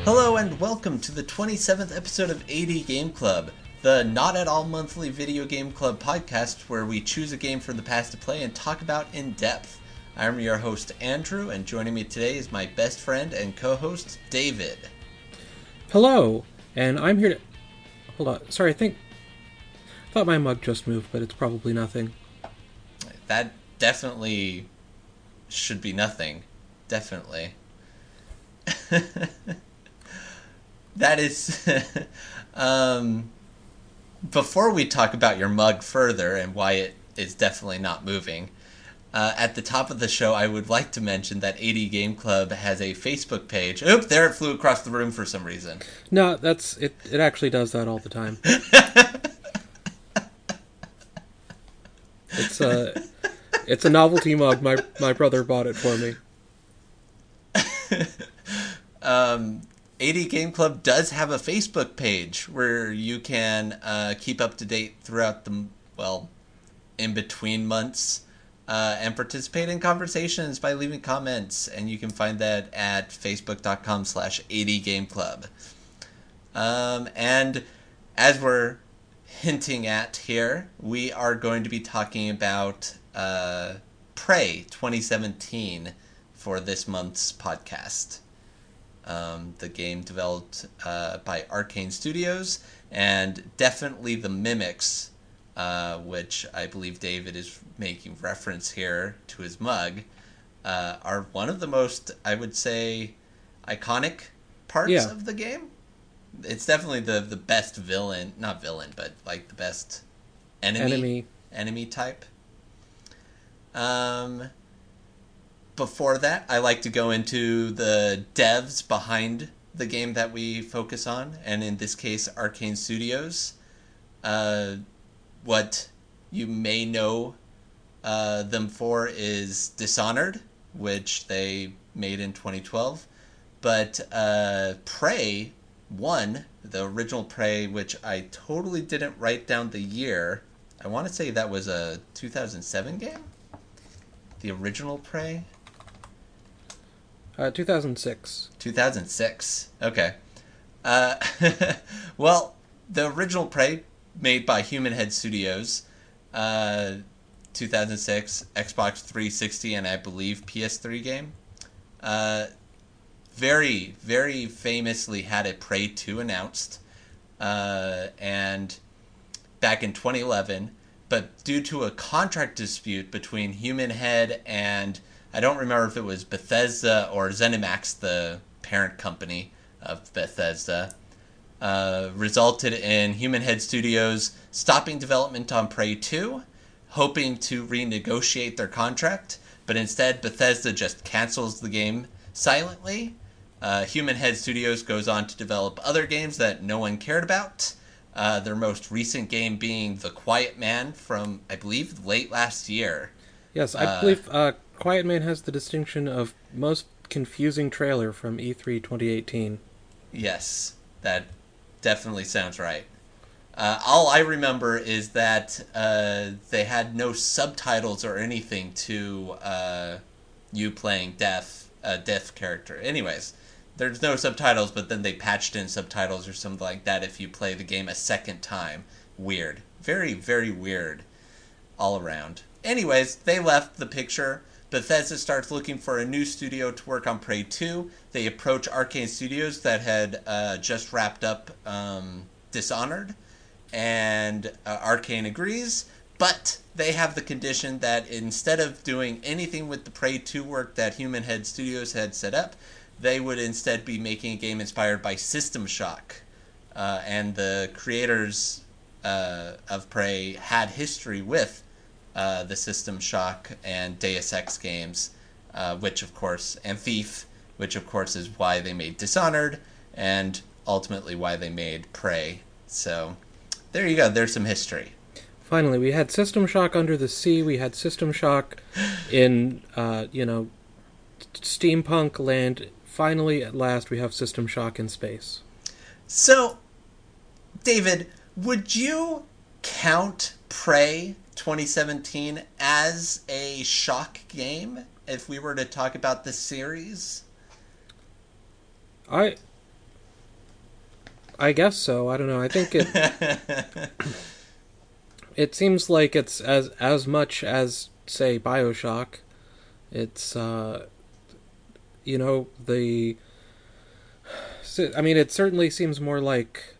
Hello and welcome to the 27th episode of AD Game Club, the not at all monthly video game club podcast where we choose a game from the past to play and talk about in depth. I'm your host Andrew, and joining me today is my best friend and co-host David. Hello, and I'm here to... Hold on, sorry, I thought my mug just moved, but it's probably nothing. That definitely should be nothing. Definitely. That is... before we talk about your mug further and why it is definitely not moving, at the top of the show, I would like to mention that AD Game Club has a Facebook page. Oop, there it flew across the room for some reason. No, that's... It actually does that all the time. It's a novelty mug. My brother bought it for me. AD Game Club does have a Facebook page where you can keep up to date throughout the, in between months and participate in conversations by leaving comments. And you can find that at facebook.com/ADGameClub. And as we're hinting at here, we are going to be talking about Prey 2017 for this month's podcast. The game developed by Arcane Studios, and definitely the Mimics, which I believe David is making reference here to his mug, are one of the most, I would say, iconic parts of the game. It's definitely the best villain, not villain, but like the best enemy type. Before that, I like to go into the devs behind the game that we focus on, and in this case, Arcane Studios. What you may know them for is Dishonored, which they made in 2012. But Prey 1, the original Prey, which I totally didn't write down the year. I want to say that was a 2007 game? The original Prey? 2006. 2006. Okay. Well, the original Prey, made by Human Head Studios, 2006, Xbox 360, and I believe PS3 game. Very, very famously had a Prey 2 announced, and back in 2011, but due to a contract dispute between Human Head and I don't remember if it was Bethesda or ZeniMax, the parent company of Bethesda, resulted in Human Head Studios stopping development on Prey 2, hoping to renegotiate their contract, but instead Bethesda just cancels the game silently. Human Head Studios goes on to develop other games that no one cared about, their most recent game being The Quiet Man from, I believe, late last year. Yes, I believe Quiet Man has the distinction of most confusing trailer from E3 2018. Yes, that definitely sounds right. All I remember is that they had no subtitles or anything to you playing deaf character. Anyways, there's no subtitles, but then they patched in subtitles or something like that if you play the game a second time. Weird. Very, very weird all around. Anyways, they left the picture. Bethesda starts looking for a new studio to work on Prey 2. They approach Arcane Studios that had just wrapped up Dishonored, and Arcane agrees, but they have the condition that instead of doing anything with the Prey 2 work that Human Head Studios had set up, they would instead be making a game inspired by System Shock. And the creators of Prey had history with the System Shock and Deus Ex games, which of course, and Thief, which of course is why they made Dishonored, and ultimately why they made Prey. So, there you go, there's some history. Finally, we had System Shock Under the Sea, we had System Shock in, steampunk land. Finally, at last, we have System Shock in space. So, David, would you count Prey 2017 as a shock game if we were to talk about the series? I I guess so. I don't know. I think it seems like it's as much as say BioShock. It's the I mean it certainly seems more like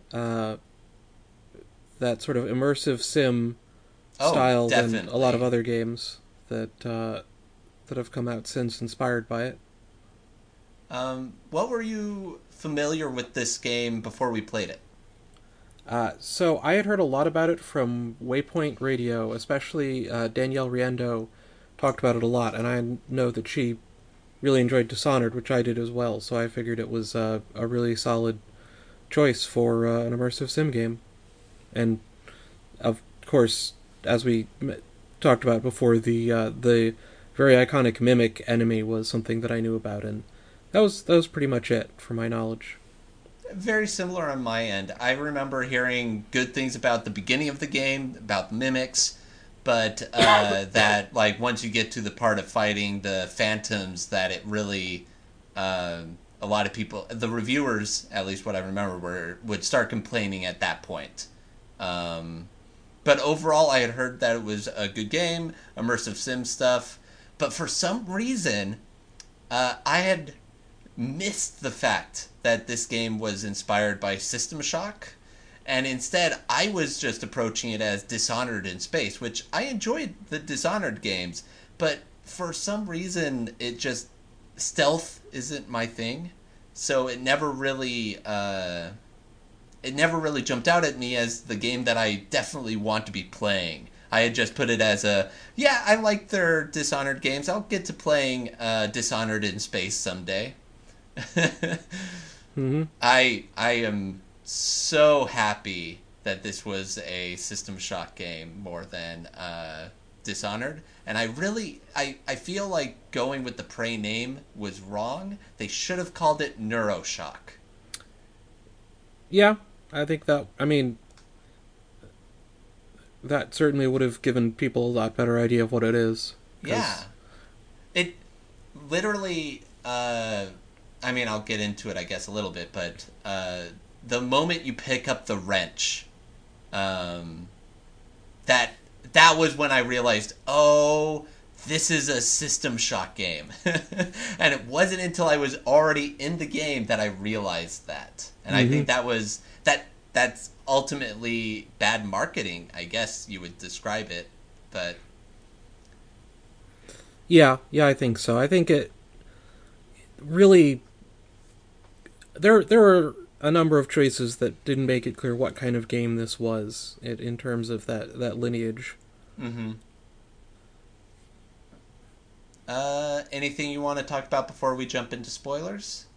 that sort of immersive sim Oh, style than a lot of definitely. other games that have come out since inspired by it. What were you familiar with this game before we played it? So I had heard a lot about it from Waypoint Radio, especially Danielle Riendo talked about it a lot, and I know that she really enjoyed Dishonored, which I did as well. So I figured it was a really solid choice for an immersive sim game. And of course, as we talked about before, the very iconic Mimic enemy was something that I knew about, and that was pretty much it for my knowledge. Very similar on my end. I remember hearing good things about the beginning of the game, about the mimics, but that like once you get to the part of fighting the phantoms, that it really a lot of people, the reviewers, at least what I remember, would start complaining at that point. Um, but overall, I had heard that it was a good game, immersive sim stuff. But for some reason, I had missed the fact that this game was inspired by System Shock. And instead, I was just approaching it as Dishonored in space, which I enjoyed the Dishonored games, but for some reason, it just stealth isn't my thing. So it never really jumped out at me as the game that I definitely want to be playing. I had just put it as a yeah, I like their Dishonored games. I'll get to playing Dishonored in space someday. Mm-hmm. I am so happy that this was a System Shock game more than Dishonored. And I feel like going with the Prey name was wrong. They should have called it Neuroshock. Yeah, I think that. I mean, that certainly would have given people a lot better idea of what it is. Yeah. Because It literally I mean, I'll get into it I guess a little bit, but the moment you pick up the wrench, um that that was when I realized, oh, this is a System Shock game. And it wasn't until I was already in the game that I realized that. And I mm-hmm. think that's ultimately bad marketing, I guess you would describe it. But Yeah, I think so. I think it really there were a number of choices that didn't make it clear what kind of game this was in terms of that lineage. mhm. Anything you want to talk about before we jump into spoilers?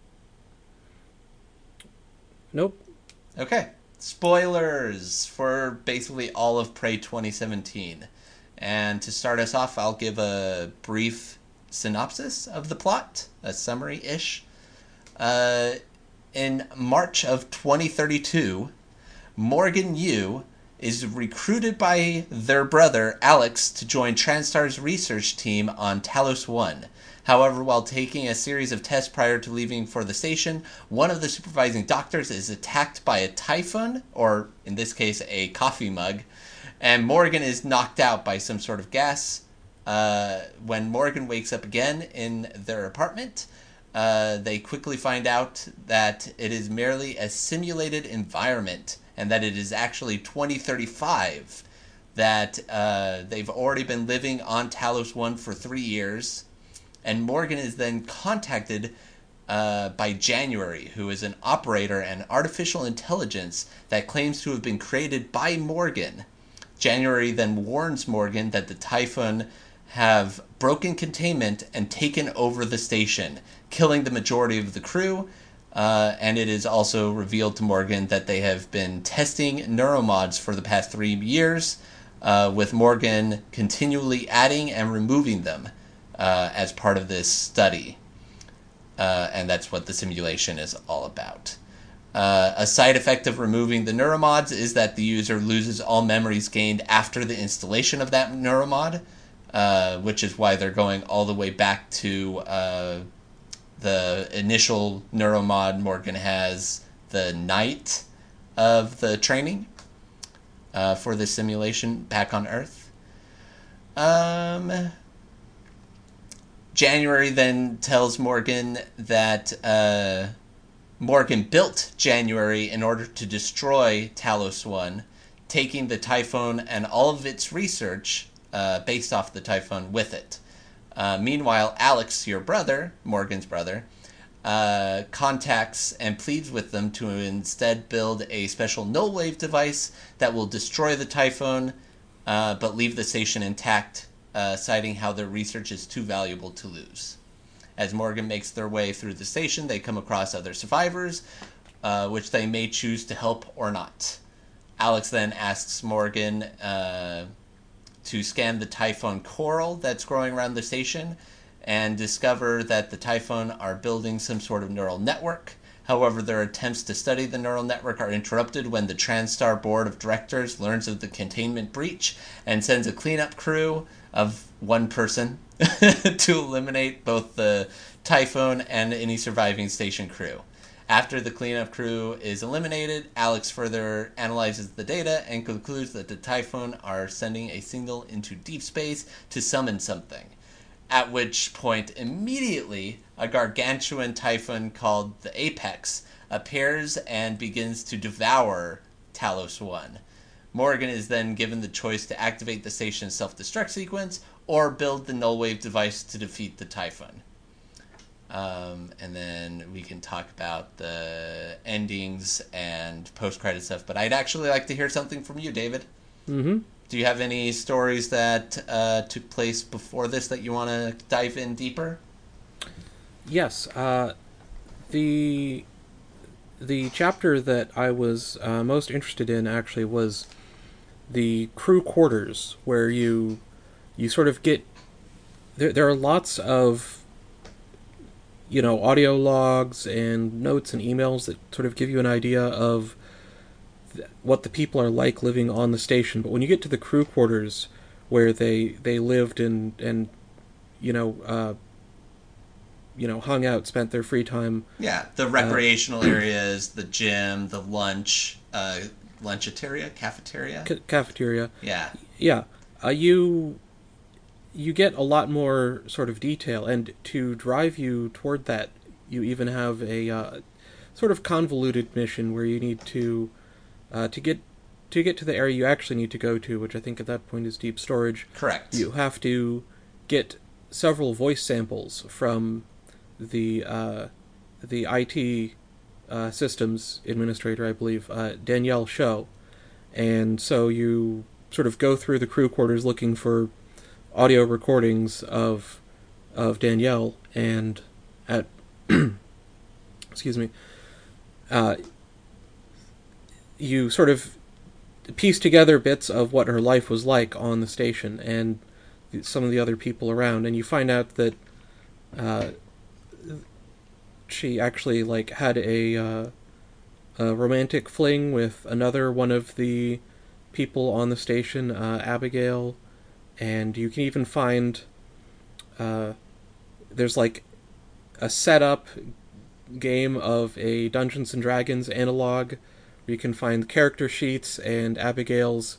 Nope. Okay. Spoilers for basically all of Prey 2017. And to start us off, I'll give a brief synopsis of the plot, a summary ish. Uh, in March of 2032, Morgan Yu is recruited by their brother Alex to join Transtar's research team on Talos 1. However, while taking a series of tests prior to leaving for the station, one of the supervising doctors is attacked by a typhon, or in this case, a coffee mug, and Morgan is knocked out by some sort of gas. When Morgan wakes up again in their apartment, they quickly find out that it is merely a simulated environment and that it is actually 2035. That they've already been living on Talos 1 for 3 years. And Morgan is then contacted by January, who is an operator and artificial intelligence that claims to have been created by Morgan. January then warns Morgan that the Typhon have broken containment and taken over the station, killing the majority of the crew. And it is also revealed to Morgan that they have been testing neuromods for the past 3 years, with Morgan continually adding and removing them as part of this study. And that's what the simulation is all about. A side effect of removing the neuromods is that the user loses all memories gained after the installation of that neuromod, which is why they're going all the way back to the initial neuromod Morgan has the night of the training for the simulation back on Earth. January then tells Morgan that Morgan built January in order to destroy Talos 1, taking the Typhon and all of its research based off the Typhon with it. Meanwhile, Alex, your brother, Morgan's brother, contacts and pleads with them to instead build a special null-wave device that will destroy the Typhon, but leave the station intact, citing how their research is too valuable to lose. As Morgan makes their way through the station, they come across other survivors, which they may choose to help or not. Alex then asks Morgan to scan the Typhon coral that's growing around the station and discover that the Typhon are building some sort of neural network. However, their attempts to study the neural network are interrupted when the TranStar board of directors learns of the containment breach and sends a cleanup crew of one person to eliminate both the Typhon and any surviving station crew. After the cleanup crew is eliminated, Alex further analyzes the data and concludes that the Typhon are sending a signal into deep space to summon something. At which point, immediately, a gargantuan Typhon called the Apex appears and begins to devour Talos 1. Morgan is then given the choice to activate the station's self-destruct sequence or build the null-wave device to defeat the Typhon. And then we can talk about the endings and post-credit stuff. But I'd actually like to hear something from you, David. Mm-hmm. Do you have any stories that took place before this that you want to dive in deeper? Yes. The chapter that I was most interested in actually was the crew quarters, where you sort of get there are lots of audio logs and notes and emails that sort of give you an idea of what the people are like living on the station. But when you get to the crew quarters where they lived and hung out, spent their free time. Yeah, the recreational areas, the gym, the lunchateria, cafeteria. Cafeteria. Yeah. Yeah. You get a lot more sort of detail, and to drive you toward that, you even have a sort of convoluted mission where you need to get to the area you actually need to go to, which I think at that point is deep storage. Correct. You have to get several voice samples from the IT systems administrator, I believe, Danielle Show, and so you sort of go through the crew quarters looking for audio recordings of Danielle, and at excuse me, you sort of piece together bits of what her life was like on the station and some of the other people around, and you find out that she actually had a romantic fling with another one of the people on the station, Abigail, and you can even find there's a setup game of a Dungeons and Dragons analog where you can find character sheets and Abigail's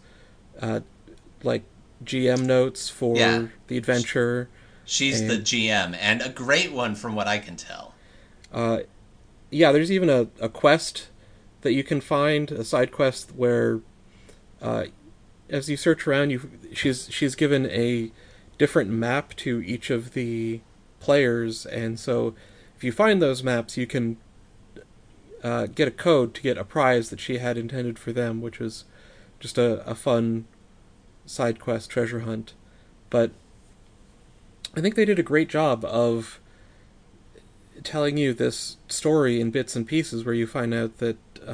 GM notes for the adventure. She's the GM, and a great one from what I can tell. There's even a quest that you can find, a side quest where as you search around, she's given a different map to each of the players, and so if you find those maps, you can get a code to get a prize that she had intended for them, which was just a fun side quest treasure hunt. But I think they did a great job of telling you this story in bits and pieces, where you find out that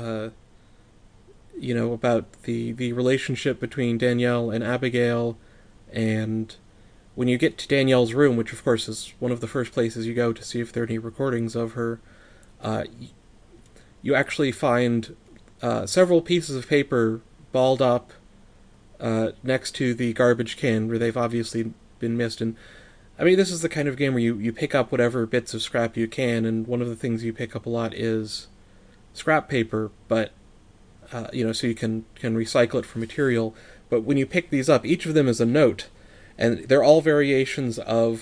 about the relationship between Danielle and Abigail, and when you get to Danielle's room, which of course is one of the first places you go to see if there are any recordings of her, you actually find several pieces of paper balled up next to the garbage can where they've obviously been missed. And I mean, this is the kind of game where you pick up whatever bits of scrap you can, and one of the things you pick up a lot is scrap paper, but so you can recycle it for material. But when you pick these up, each of them is a note, and they're all variations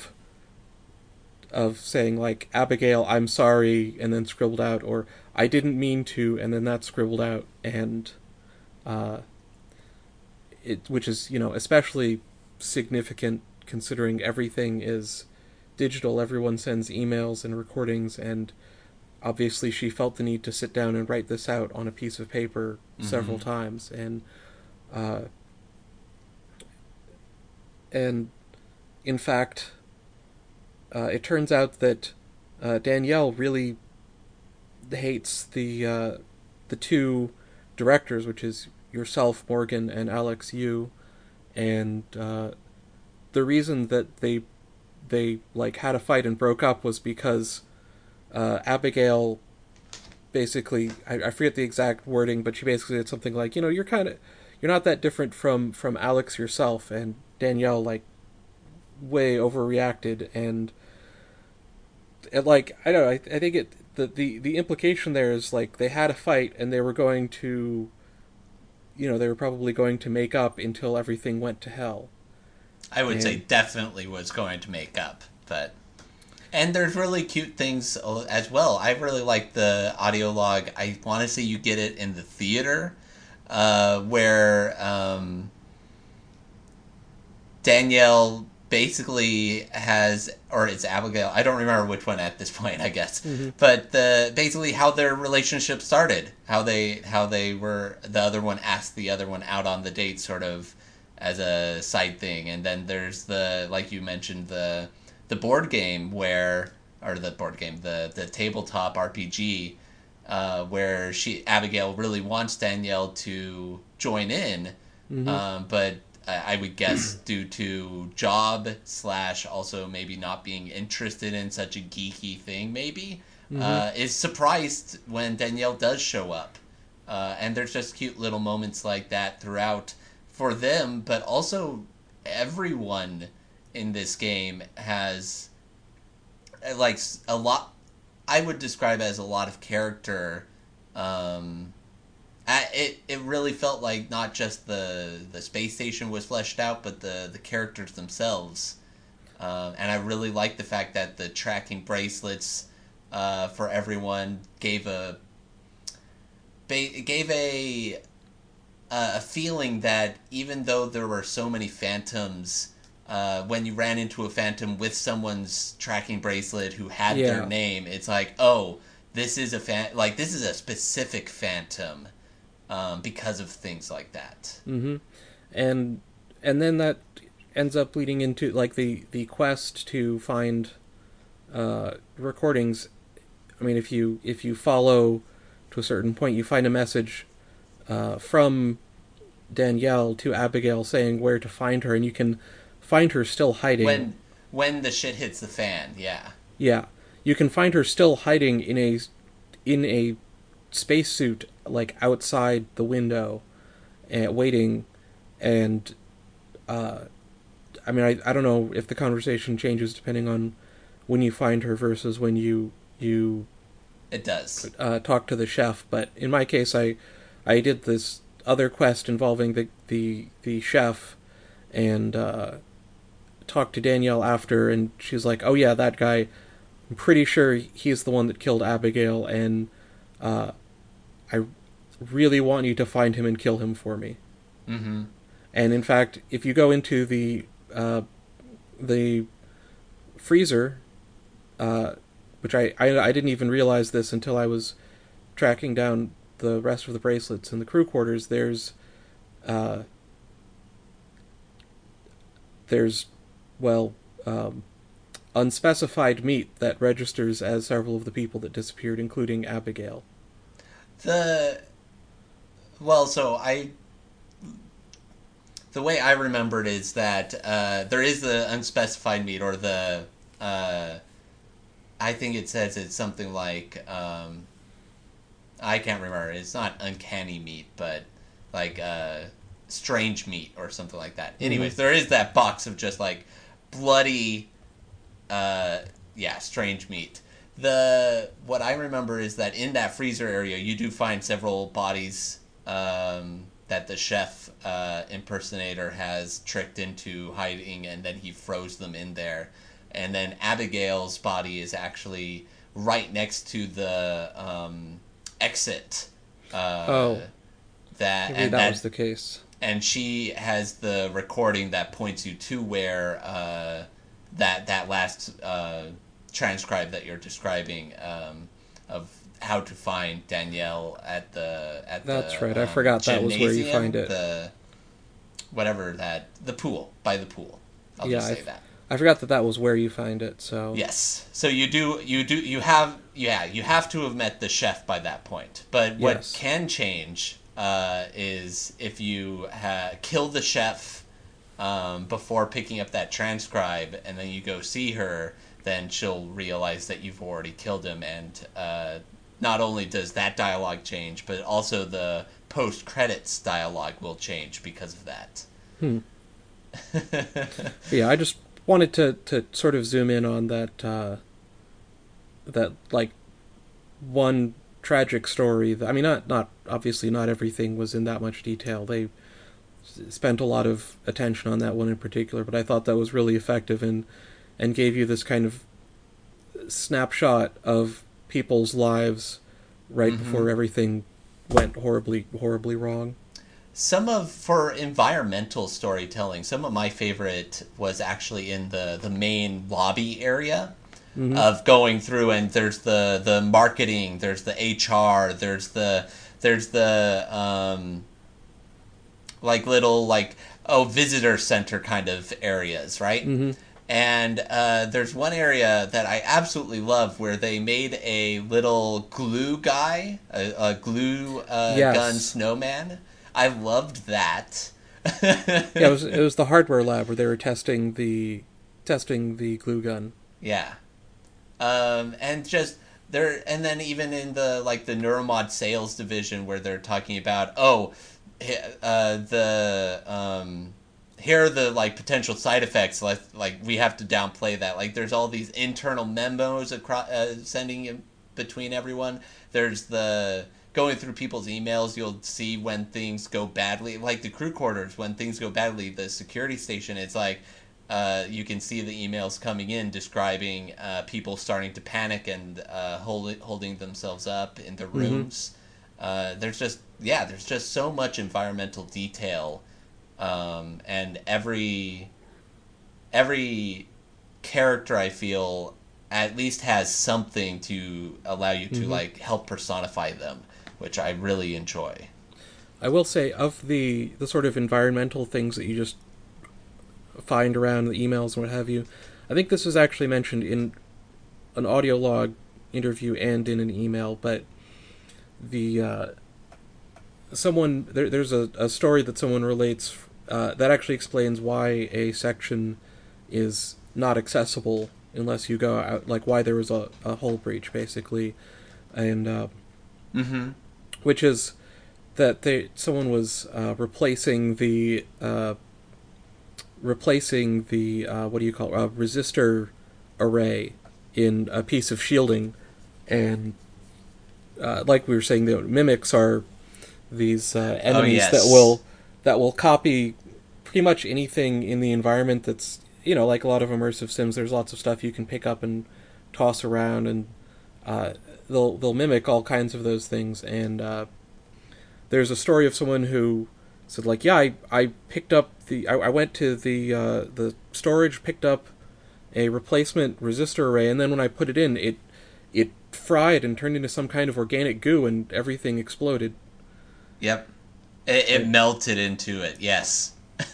of saying, like, Abigail, I'm sorry, and then scribbled out, or I didn't mean to, and then that's scribbled out, and uh, which is, especially significant considering everything is digital. Everyone sends emails and recordings, and obviously she felt the need to sit down and write this out on a piece of paper several times, uh, and in fact, it turns out that Danielle really hates the two directors, which is yourself, Morgan, and Alex Yu, and the reason that they like had a fight and broke up was because Abigail basically, I forget the exact wording, but she basically said something like, you're not that different from Alex yourself, and Danielle like way overreacted, and like, I don't know, I think the implication there is like they had a fight and they were going to, they were probably going to make up until everything went to hell. I would say definitely was going to make up, but and there's really cute things as well. I really like the audio log. I want to say you get it in the theater, where Danielle basically has, or it's Abigail. I don't remember which one at this point, I guess. Mm-hmm. But basically how their relationship started, how they were, the other one asked the other one out on the date, sort of as a side thing, and then there's the, like you mentioned, the board game where, or the board game, the tabletop RPG, where Abigail really wants Danielle to join in, but I would guess due to job / also maybe not being interested in such a geeky thing, maybe, is surprised when Danielle does show up. And there's just cute little moments like that throughout for them, but also everyone in this game has like a lot, I would describe as a lot of character. It really felt like not just the space station was fleshed out, but the characters themselves. And I really like the fact that the tracking bracelets for everyone gave a feeling that even though there were so many phantoms, when you ran into a phantom with someone's tracking bracelet who had their name, it's like, oh, this is this is a specific phantom. Because of things like that. Mm-hmm. And then that ends up leading into like the quest to find recordings. I mean, if you follow to a certain point, you find a message from Danielle to Abigail saying where to find her, and you can find her still hiding. When the shit hits the fan, yeah. Yeah. You can find her still hiding in a spacesuit, like outside the window, and waiting. And I mean, I don't know if the conversation changes depending on when you find her versus when you it does talk to the chef. But in my case, I did this other quest involving the chef, and talked to Danielle after, and she's like, oh yeah, that guy, I'm pretty sure he's the one that killed Abigail, and I really want you to find him and kill him for me. Mm-hmm. And in fact, if you go into the freezer, which I didn't even realize this until I was tracking down the rest of the bracelets in the crew quarters, there's unspecified meat that registers as several of the people that disappeared, including Abigail. The way I remembered is that there is the unspecified meat, or the I think it says it's something like I can't remember. It's not uncanny meat, but like strange meat or something like that. Mm-hmm. Anyways, there is that box of just like bloody, strange meat. what I remember is that in that freezer area, you do find several bodies that the chef impersonator has tricked into hiding, and then he froze them in there. And then Abigail's body is actually right next to the exit. Oh, That maybe and that that was the case. and she has the recording that points you to where that last transcribe that you're describing of how to find Danielle at That's the right. I forgot that was where you gymnasium, find it. the pool, by the pool. I'll Yeah, just say that. I forgot that that was where you find it. So Yes. So you have to have met the chef by that point. But what yes. can change is if you kill the chef before picking up that transcribe, and then you go see her, then she'll realize that you've already killed him, and not only does that dialogue change, but also the post credits dialogue will change because of that. Yeah, I just wanted to sort of zoom in on that like one tragic story. I mean, not obviously not everything was in that much detail. They spent a lot of attention on that one in particular, but I thought that was really effective and gave you this kind of snapshot of people's lives right before everything went horribly wrong. For environmental storytelling, some of my favorite was actually in the main lobby area of going through, and there's the marketing, there's the HR, there's the like little like visitor center kind of areas, right? And there's one area that I absolutely love where they made a little glue guy, a glue gun Yes. snowman. I loved that. Yeah, it was the hardware lab where they were testing the glue gun. Yeah. And just there, and then even in the like the Neuromod sales division where they're talking about the here are the like potential side effects, like we have to downplay that, like there's all these internal memos across sending in between everyone. There's the going through people's emails, you'll see when things go badly, like the crew quarters, when things go badly, the security station, it's like you can see the emails coming in describing people starting to panic and holding themselves up in the rooms. There's just so much environmental detail, and every character, I feel, at least has something to allow you to like help personify them, which I really enjoy. I will say, of the sort of environmental things that you just find around the emails and what have you, I think this was actually mentioned in an audio log interview and in an email, but the there's a story that someone relates that actually explains why a section is not accessible unless you go out, like why there was a hull breach basically, and which is that someone was replacing the what do you call it, resistor array in a piece of shielding, and like we were saying, the mimics are these enemies yes. that will copy pretty much anything in the environment that's, like a lot of immersive sims. There's lots of stuff you can pick up and toss around, and they'll mimic all kinds of those things. And there's a story of someone who said, like, yeah, I picked up I went to the storage, picked up a replacement resistor array, and then when I put it in, it fried and turned into some kind of organic goo, and everything exploded. Yep. It melted into it, yes.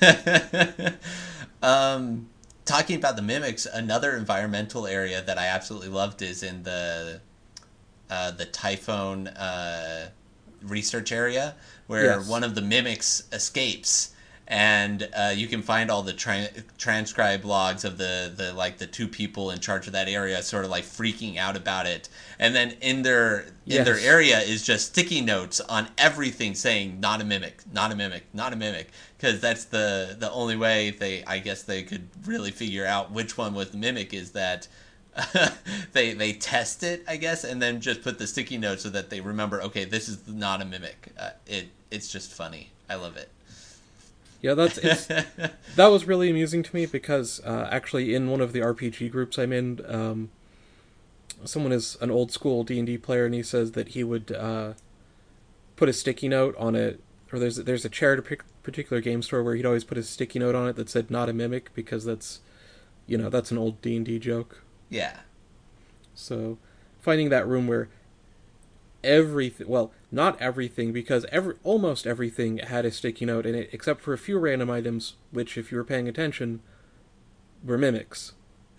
Talking about the mimics, another environmental area that I absolutely loved is in the Typhon research area, where one of the mimics escapes, and you can find all the transcribe logs of the two people in charge of that area sort of like freaking out about it, and then in their area is just sticky notes on everything saying not a mimic, not a mimic, not a mimic, because that's the only way I guess they could really figure out which one was the mimic, is that they test it, I guess, and then just put the sticky note so that they remember. Okay, this is not a mimic. It's just funny. I love it. Yeah, that was really amusing to me because actually in one of the RPG groups I'm in, someone is an old school D&D player, and he says that he would put a sticky note on it, or there's a chair at a particular game store where he'd always put a sticky note on it that said "not a mimic" because that's an old D&D joke. Yeah. So finding that room where everything, well, not everything, because almost everything had a sticky note in it, except for a few random items, which, if you were paying attention, were mimics.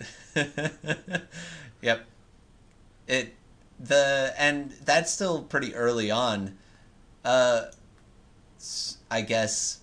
Yep. And that's still pretty early on. I guess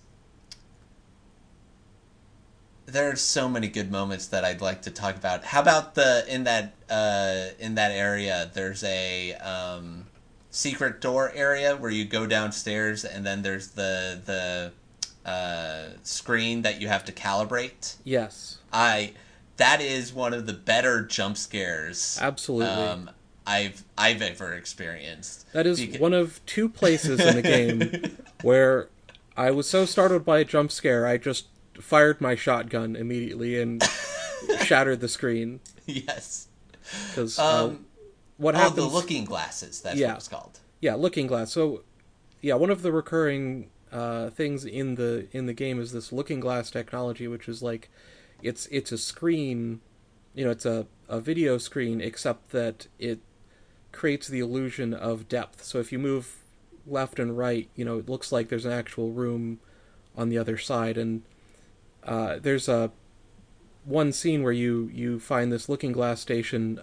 there's so many good moments that I'd like to talk about. How about in that area? There's a secret door area where you go downstairs, and then there's the screen that you have to calibrate. Yes. That is one of the better jump scares. Absolutely. I've ever experienced. That is one of two places in the game where I was so startled by a jump scare, I just fired my shotgun immediately and shattered the screen. Yes. Because what happens? The looking glasses. That's what it's called. Yeah, looking glass. So, yeah, one of the recurring things in the game is this looking glass technology, which is like, it's a screen, it's a video screen, except that it creates the illusion of depth. So if you move left and right, it looks like there's an actual room on the other side. And there's one scene where you find this looking glass station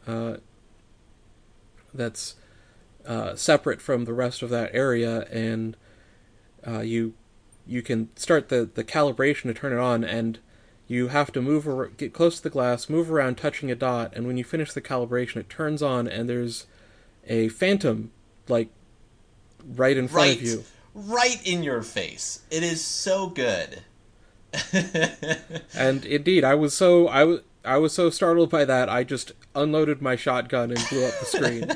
that's separate from the rest of that area, and you can start the calibration to turn it on, and you have to get close to the glass, move around touching a dot, and when you finish the calibration, it turns on, and there's a phantom, like, right in front of you. Right in your face. It is so good. And indeed, I was so startled by that, I just unloaded my shotgun and blew up the screen.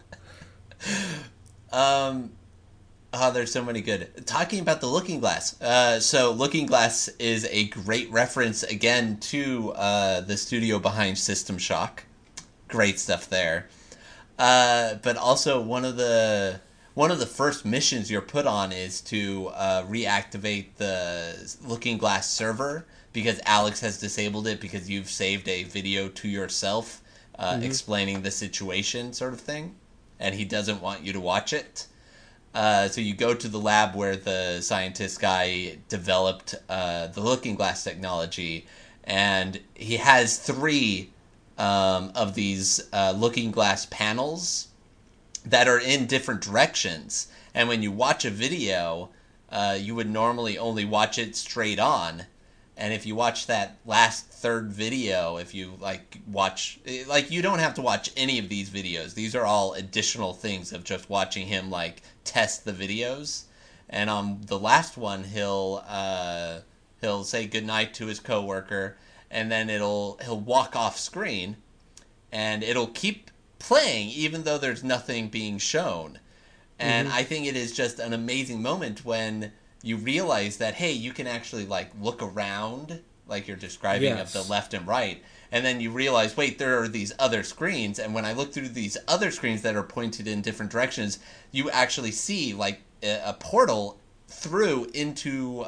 There's so many good. Talking about the Looking Glass. So Looking Glass is a great reference, again, to the studio behind System Shock. Great stuff there. But also one of the first missions you're put on is to reactivate the Looking Glass server, because Alex has disabled it because you've saved a video to yourself explaining the situation, sort of thing, and he doesn't want you to watch it. So you go to the lab where the scientist guy developed the Looking Glass technology, and he has 3 of these Looking Glass panels that are in different directions. And when you watch a video, you would normally only watch it straight on. And if you watch that last third video, if you you don't have to watch any of these videos. These are all additional things of just watching him test the videos. And on the last one, he'll say goodnight to his coworker, and then he'll walk off screen, and it'll keep playing even though there's nothing being shown. And I think it is just an amazing moment when you realize that, hey, you can actually look around, like you're describing, of the left and right, and then you realize, wait, there are these other screens, and when I look through these other screens that are pointed in different directions, you actually see a portal through into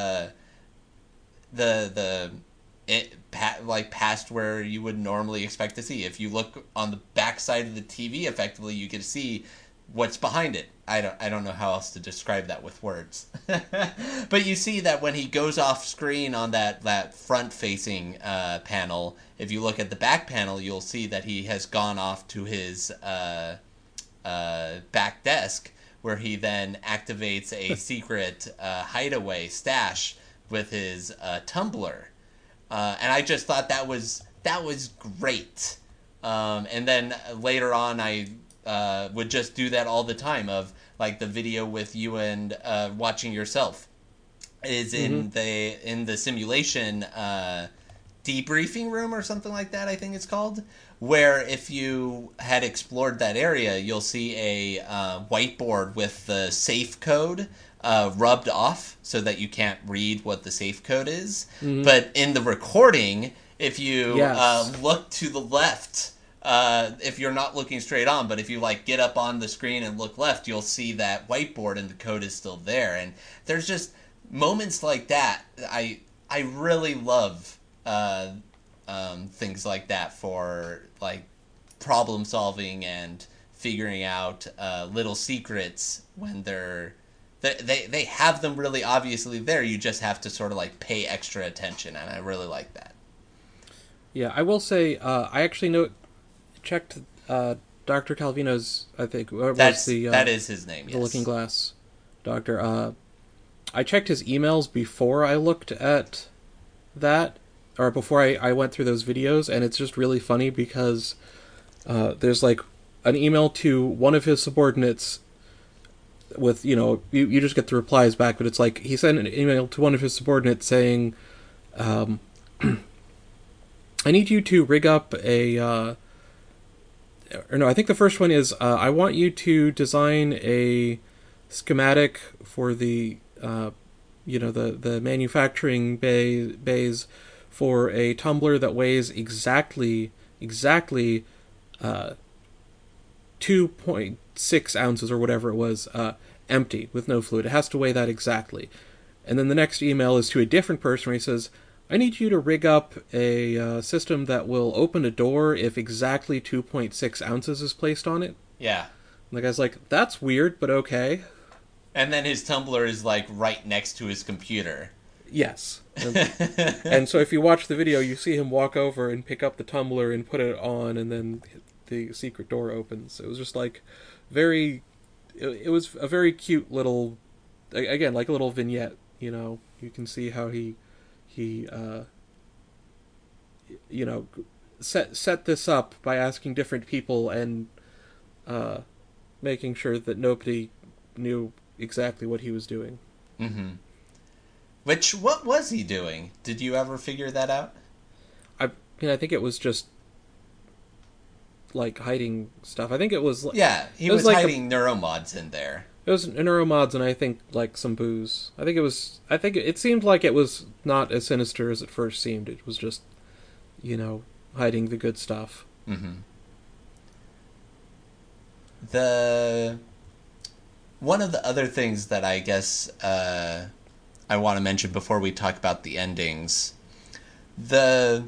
past where you would normally expect to see. If you look on the back side of the TV, effectively, you can see what's behind it. I don't know how else to describe that with words. But you see that when he goes off screen on that front facing panel, if you look at the back panel, you'll see that he has gone off to his back desk, where he then activates a secret hideaway stash with his tumbler. And I just thought that was great. And then later on, I would just do that all the time, of the video with you and watching yourself is in the simulation debriefing room or something like that, I think it's called, where if you had explored that area, you'll see a whiteboard with the safe code rubbed off so that you can't read what the safe code is. Mm-hmm. But in the recording, if you look to the left, if you're not looking straight on, but if you like get up on the screen and look left, you'll see that whiteboard and the code is still there. And there's just moments like that. I really love things like that for like problem solving and figuring out little secrets when they have them really obviously there. You just have to sort of like pay extra attention, and I really like that. Yeah, I will say I actually checked Dr. Calvino's, I think that is his name. The yes. Looking Glass doctor. I checked his emails before I looked at that, or before I went through those videos, and it's just really funny because there's like an email to one of his subordinates with, you just get the replies back, but it's like he sent an email to one of his subordinates saying, I need you to rig up I think the first one is, I want you to design a schematic for the the manufacturing bays for a tumbler that weighs exactly 2.6 ounces or whatever it was, empty, with no fluid. It has to weigh that exactly. And then the next email is to a different person where he says, I need you to rig up a system that will open a door if exactly 2.6 ounces is placed on it. Yeah. And the guy's like, that's weird, but okay. And then his tumbler is like right next to his computer. Yes. And so if you watch the video, you see him walk over and pick up the tumbler and put it on, and then the secret door opens. It was just like it was a very cute little, again, like a little vignette, You can see how he set this up by asking different people and making sure that nobody knew exactly what he was doing. Mm-hmm. What was he doing? Did you ever figure that out? I think it was just like hiding stuff. I think it was he was like hiding neuromods in there. It was neuromods and I think like some booze. I think it seemed like it was not as sinister as it first seemed. It was just hiding the good stuff. Mm-hmm. One of the other things that I guess I want to mention before we talk about the endings, there's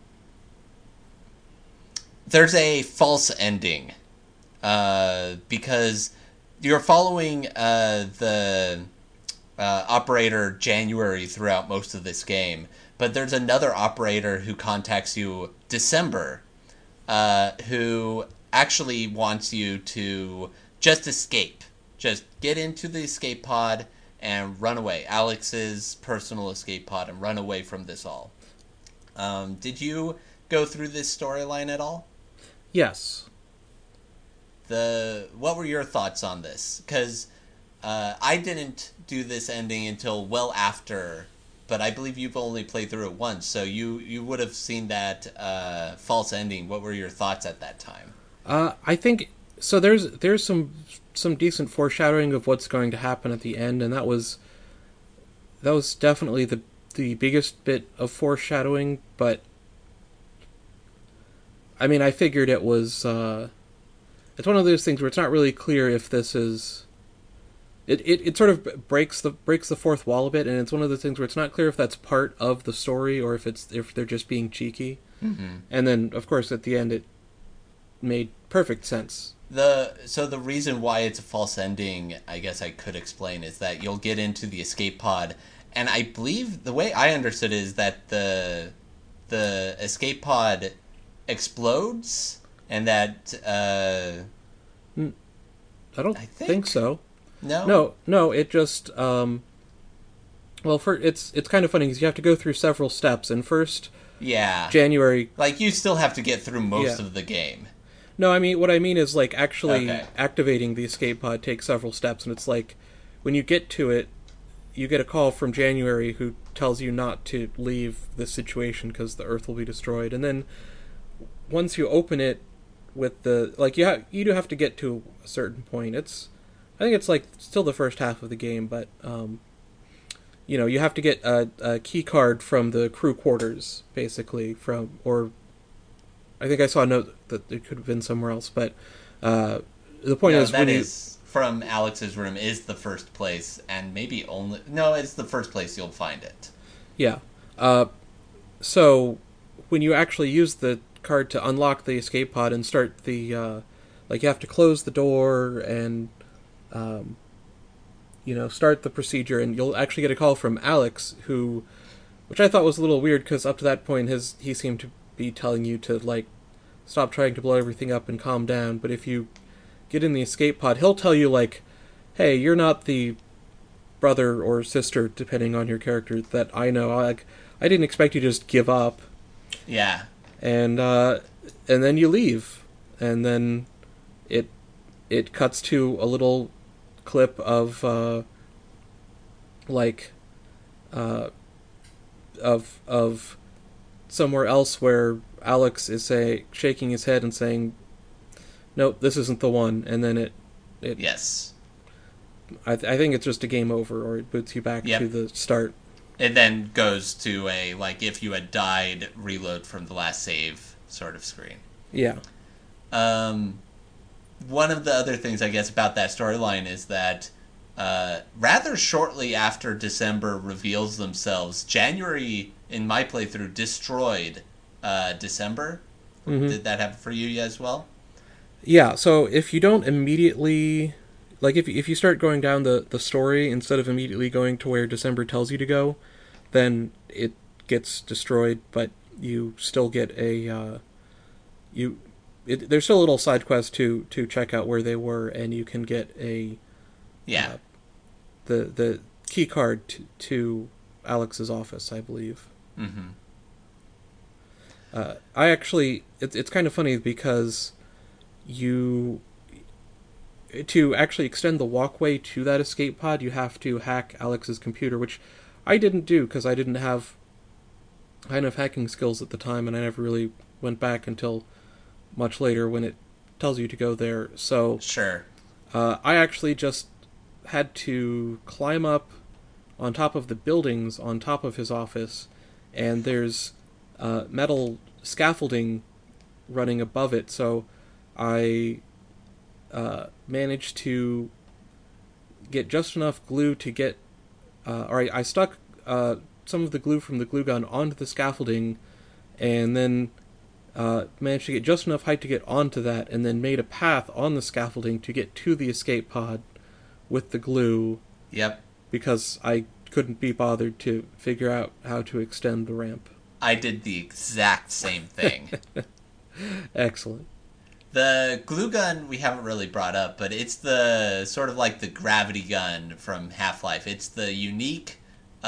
a false ending, because you're following the operator January throughout most of this game, but there's another operator who contacts you December, who actually wants you to just escape. Just get into the escape pod and run away. Alex's personal escape pod, and run away from this all. Did you go through this storyline at all? Yes. What were your thoughts on this? Because I didn't do this ending until well after, but I believe you've only played through it once, so you would have seen that false ending. What were your thoughts at that time? I think so. There's some decent foreshadowing of what's going to happen at the end, and that was definitely the biggest bit of foreshadowing. But I mean, I figured it was. It's one of those things where it's not really clear if this is. It sort of breaks the fourth wall a bit, and it's one of those things where it's not clear if that's part of the story or if they're just being cheeky. Mm-hmm. And then, of course, at the end, it made perfect sense. So the reason why it's a false ending, I guess I could explain, is that you'll get into the escape pod, and I believe the way I understood it is that the escape pod explodes, and that I don't think so. No, it just well, it's kind of funny because you have to go through several steps, and first, January, like you still have to get through most of the game. No, I mean, what I mean is, like, actually activating the escape pod takes several steps, and it's like, when you get to it, you get a call from January who tells you not to leave this situation because the Earth will be destroyed. And then once you open it with the you do have to get to a certain point. I think it's like still the first half of the game, but you have to get a key card from the crew quarters, basically, or I think I saw a note that it could have been somewhere else, but the point is that is from Alex's room is the first place, and maybe only no, it's the first place you'll find it. Yeah. So when you actually use the card to unlock the escape pod and start the you have to close the door and start the procedure, and you'll actually get a call from Alex, which I thought was a little weird because up to that point he seemed to be telling you to stop trying to blow everything up and calm down. But if you get in the escape pod, he'll tell you hey, you're not the brother or sister, depending on your character, that I know. I didn't expect you to just give up. Yeah. And then you leave, and then it cuts to a little clip of of somewhere else where Alex is shaking his head and saying, "Nope, this isn't the one." And then it yes. I think it's just a game over, or it boots you back to the start. It then goes to a if you had died, reload from the last save sort of screen. Yeah. One of the other things, I guess, about that storyline is that rather shortly after December reveals themselves, January, in my playthrough, destroyed December. Mm-hmm. Did that happen for you as well? Yeah, so if you don't immediately... if you start going down the story instead of immediately going to where December tells you to go, then it gets destroyed, but you still get a... there's still a little side quest to check out where they were, and you can get a... Yeah. The key card to Alex's office, I believe. Mm-hmm. I actually... It's kind of funny because to actually extend the walkway to that escape pod, you have to hack Alex's computer, which I didn't do because I didn't have high enough hacking skills at the time, and I never really went back until much later when it tells you to go there. So sure, I actually just had to climb up on top of the buildings on top of his office, and there's metal scaffolding running above it, so I managed to get just enough glue to get... I stuck some of the glue from the glue gun onto the scaffolding, and then managed to get just enough height to get onto that, and then made a path on the scaffolding to get to the escape pod with the glue. Yep. Because I couldn't be bothered to figure out how to extend the ramp. I did the exact same thing. Excellent. The glue gun we haven't really brought up, but it's the sort of like the gravity gun from Half-Life. It's the unique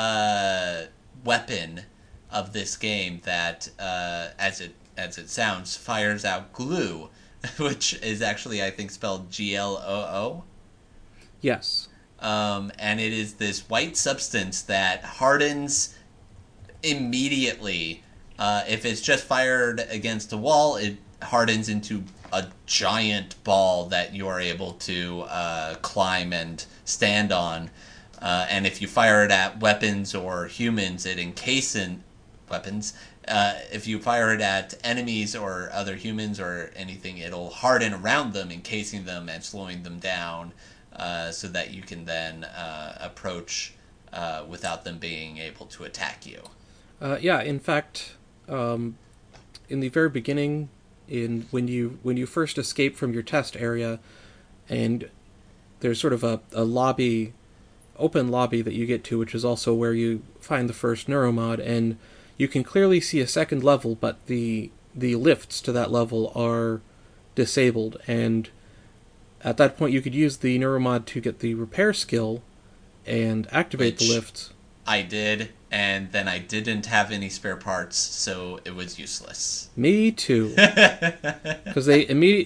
weapon of this game that, as it sounds, fires out glue, which is actually, I think, spelled GLOO. Yes. And it is this white substance that hardens immediately. If it's just fired against a wall, it hardens into a giant ball that you are able to climb and stand on. And if you fire it at weapons or humans, it encases weapons. If you fire it at enemies or other humans or anything, it'll harden around them, encasing them and slowing them down, so that you can then approach without them being able to attack you. Yeah, in fact, in the very beginning, when you first escape from your test area, and there's sort of a lobby, open lobby that you get to, which is also where you find the first neuromod, and you can clearly see a second level, but the lifts to that level are disabled, and at that point you could use the neuromod to get the repair skill and activate the lifts. I did, and then I didn't have any spare parts, so it was useless. Me too. Because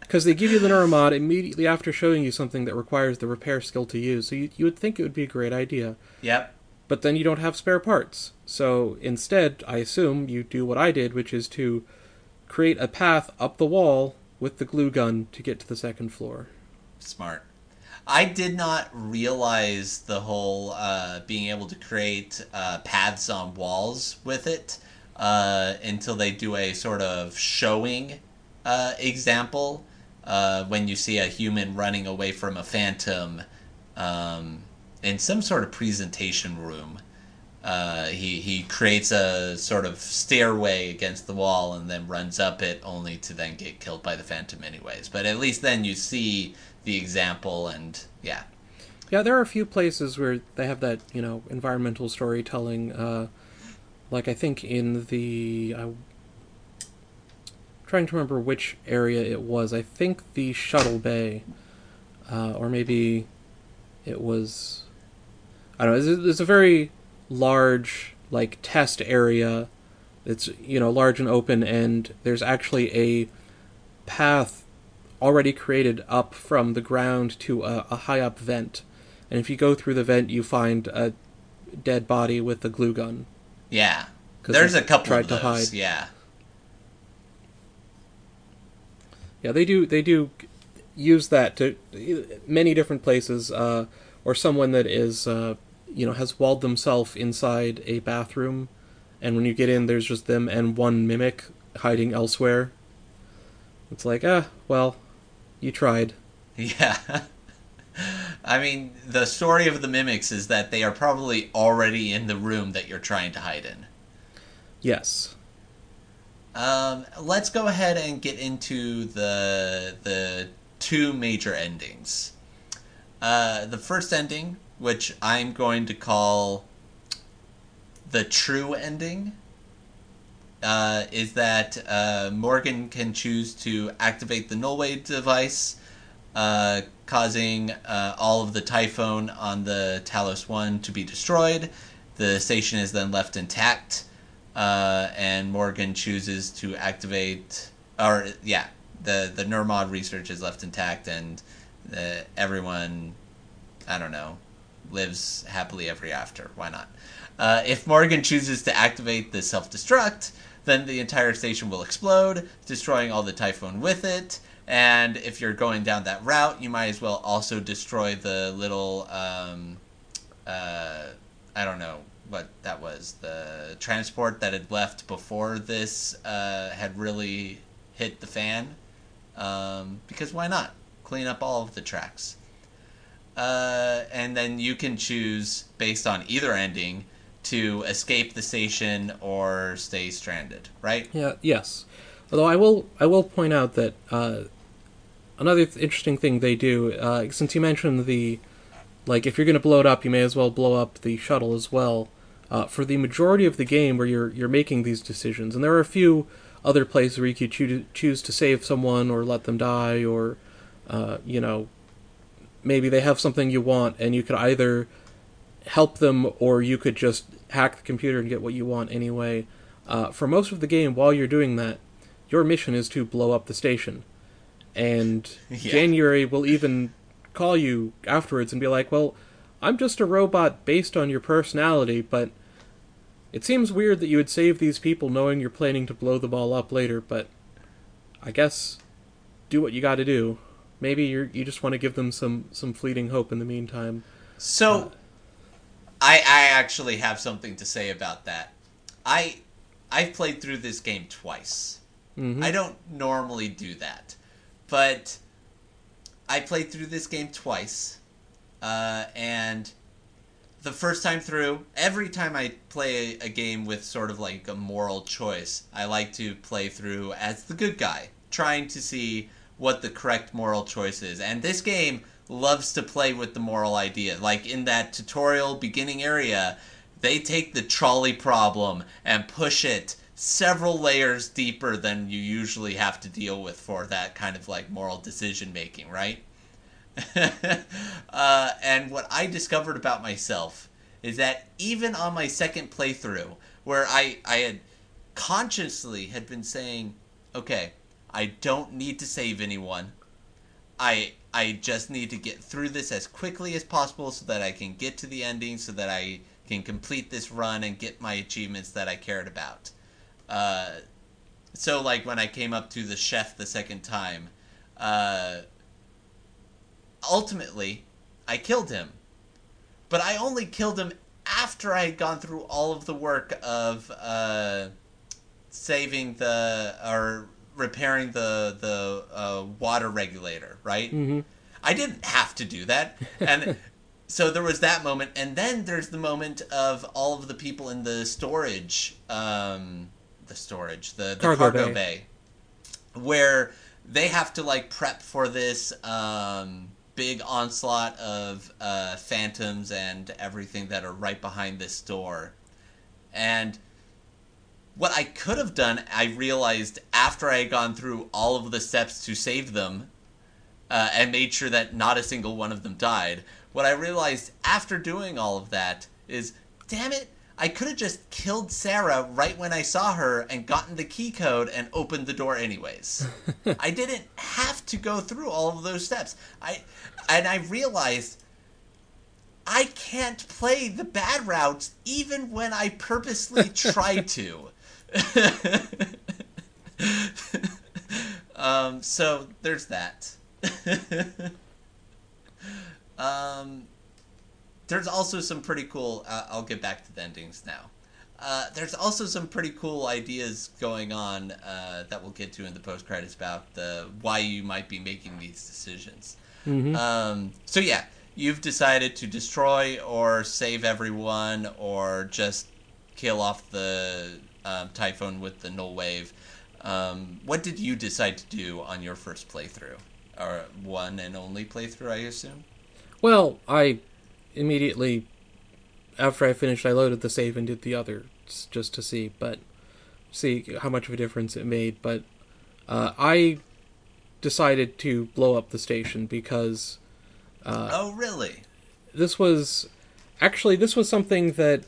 Because they give you the neuromod immediately after showing you something that requires the repair skill to use, so you would think it would be a great idea. Yep. But then you don't have spare parts. So instead, I assume you do what I did, which is to create a path up the wall with the glue gun to get to the second floor. Smart. I did not realize the whole being able to create paths on walls with it until they do a sort of showing example when you see a human running away from a phantom in some sort of presentation room. He creates a sort of stairway against the wall and then runs up it, only to then get killed by the phantom anyways. But at least then you see the example, and yeah. Yeah, there are a few places where they have that, environmental storytelling. Like I think in the... I'm trying to remember which area it was. I think the shuttle bay. Or maybe it was... I don't know. It's a very large, test area. It's, large and open, and there's actually a path already created up from the ground to a high-up vent. And if you go through the vent, you find a dead body with a glue gun. Yeah. There's a couple of those, hide. Yeah. Yeah, they do use that to many different places, or someone that is, has walled themselves inside a bathroom, and when you get in, there's just them and one mimic hiding elsewhere. It's like, well, you tried. Yeah. I mean, the story of the mimics is that they are probably already in the room that you're trying to hide in. Yes. Let's go ahead and get into the two major endings. The first ending, which I'm going to call the true ending, is that Morgan can choose to activate the Nullwave device, causing all of the Typhon on the Talos 1 to be destroyed. The station is then left intact, and Morgan chooses to activate... the neuromod research is left intact, and everyone, I don't know, lives happily ever after. Why not? If Morgan chooses to activate the self-destruct, then the entire station will explode, destroying all the Typhon with it. And if you're going down that route, you might as well also destroy the little, I don't know what that was, the transport that had left before this had really hit the fan. Because why not? Clean up all of the tracks. And then you can choose, based on either ending, to escape the station or stay stranded, right? Yeah. Yes. Although I will point out that another interesting thing they do, since you mentioned if you're going to blow it up, you may as well blow up the shuttle as well. For the majority of the game where you're making these decisions, and there are a few other places where you could choose to save someone or let them die, or maybe they have something you want, and you could either help them or you could just hack the computer and get what you want anyway. For most of the game, while you're doing that, your mission is to blow up the station. And January will even call you afterwards and be like, well, I'm just a robot based on your personality, but it seems weird that you would save these people knowing you're planning to blow them all up later, but I guess do what you gotta do. Maybe you just want to give them some fleeting hope in the meantime. So, I actually have something to say about that. I've played through this game twice. Mm-hmm. I don't normally do that. But I played through this game twice. And the first time through, every time I play a game with sort of like a moral choice, I like to play through as the good guy, trying to see what the correct moral choice is. And this game loves to play with the moral idea. Like in that tutorial beginning area, they take the trolley problem and push it several layers deeper than you usually have to deal with for that kind of like moral decision making, right? And what I discovered about myself is that even on my second playthrough, where I had consciously had been saying, okay, I don't need to save anyone. I just need to get through this as quickly as possible so that I can get to the ending, so that I can complete this run and get my achievements that I cared about. So like when I came up to the chef the second time, uh, ultimately I killed him, but I only killed him after I had gone through all of the work of saving the or repairing the water regulator, right? Mm-hmm. I didn't have to do that, and so there was that moment, and then there's the moment of all of the people in the storage, the cargo bay, where they have to like prep for this big onslaught of phantoms and everything that are right behind this door. And what I could have done, I realized after I had gone through all of the steps to save them, and made sure that not a single one of them died. What I realized after doing all of that is, damn it, I could have just killed Sarah right when I saw her and gotten the key code and opened the door anyways. I didn't have to go through all of those steps. I realized I can't play the bad routes even when I purposely try to. So there's that. There's also some pretty cool. I'll get back to the endings now. There's also some pretty cool ideas going on that we'll get to in the post credits about the why you might be making these decisions. Mm-hmm. So yeah, you've decided to destroy or save everyone or just kill off the Typhoon with the null wave. What did you decide to do on your first playthrough? Or one and only playthrough, I assume? Well, I immediately, after I finished, I loaded the save and did the other just to see how much of a difference it made. But I decided to blow up the station because oh, really? this was something that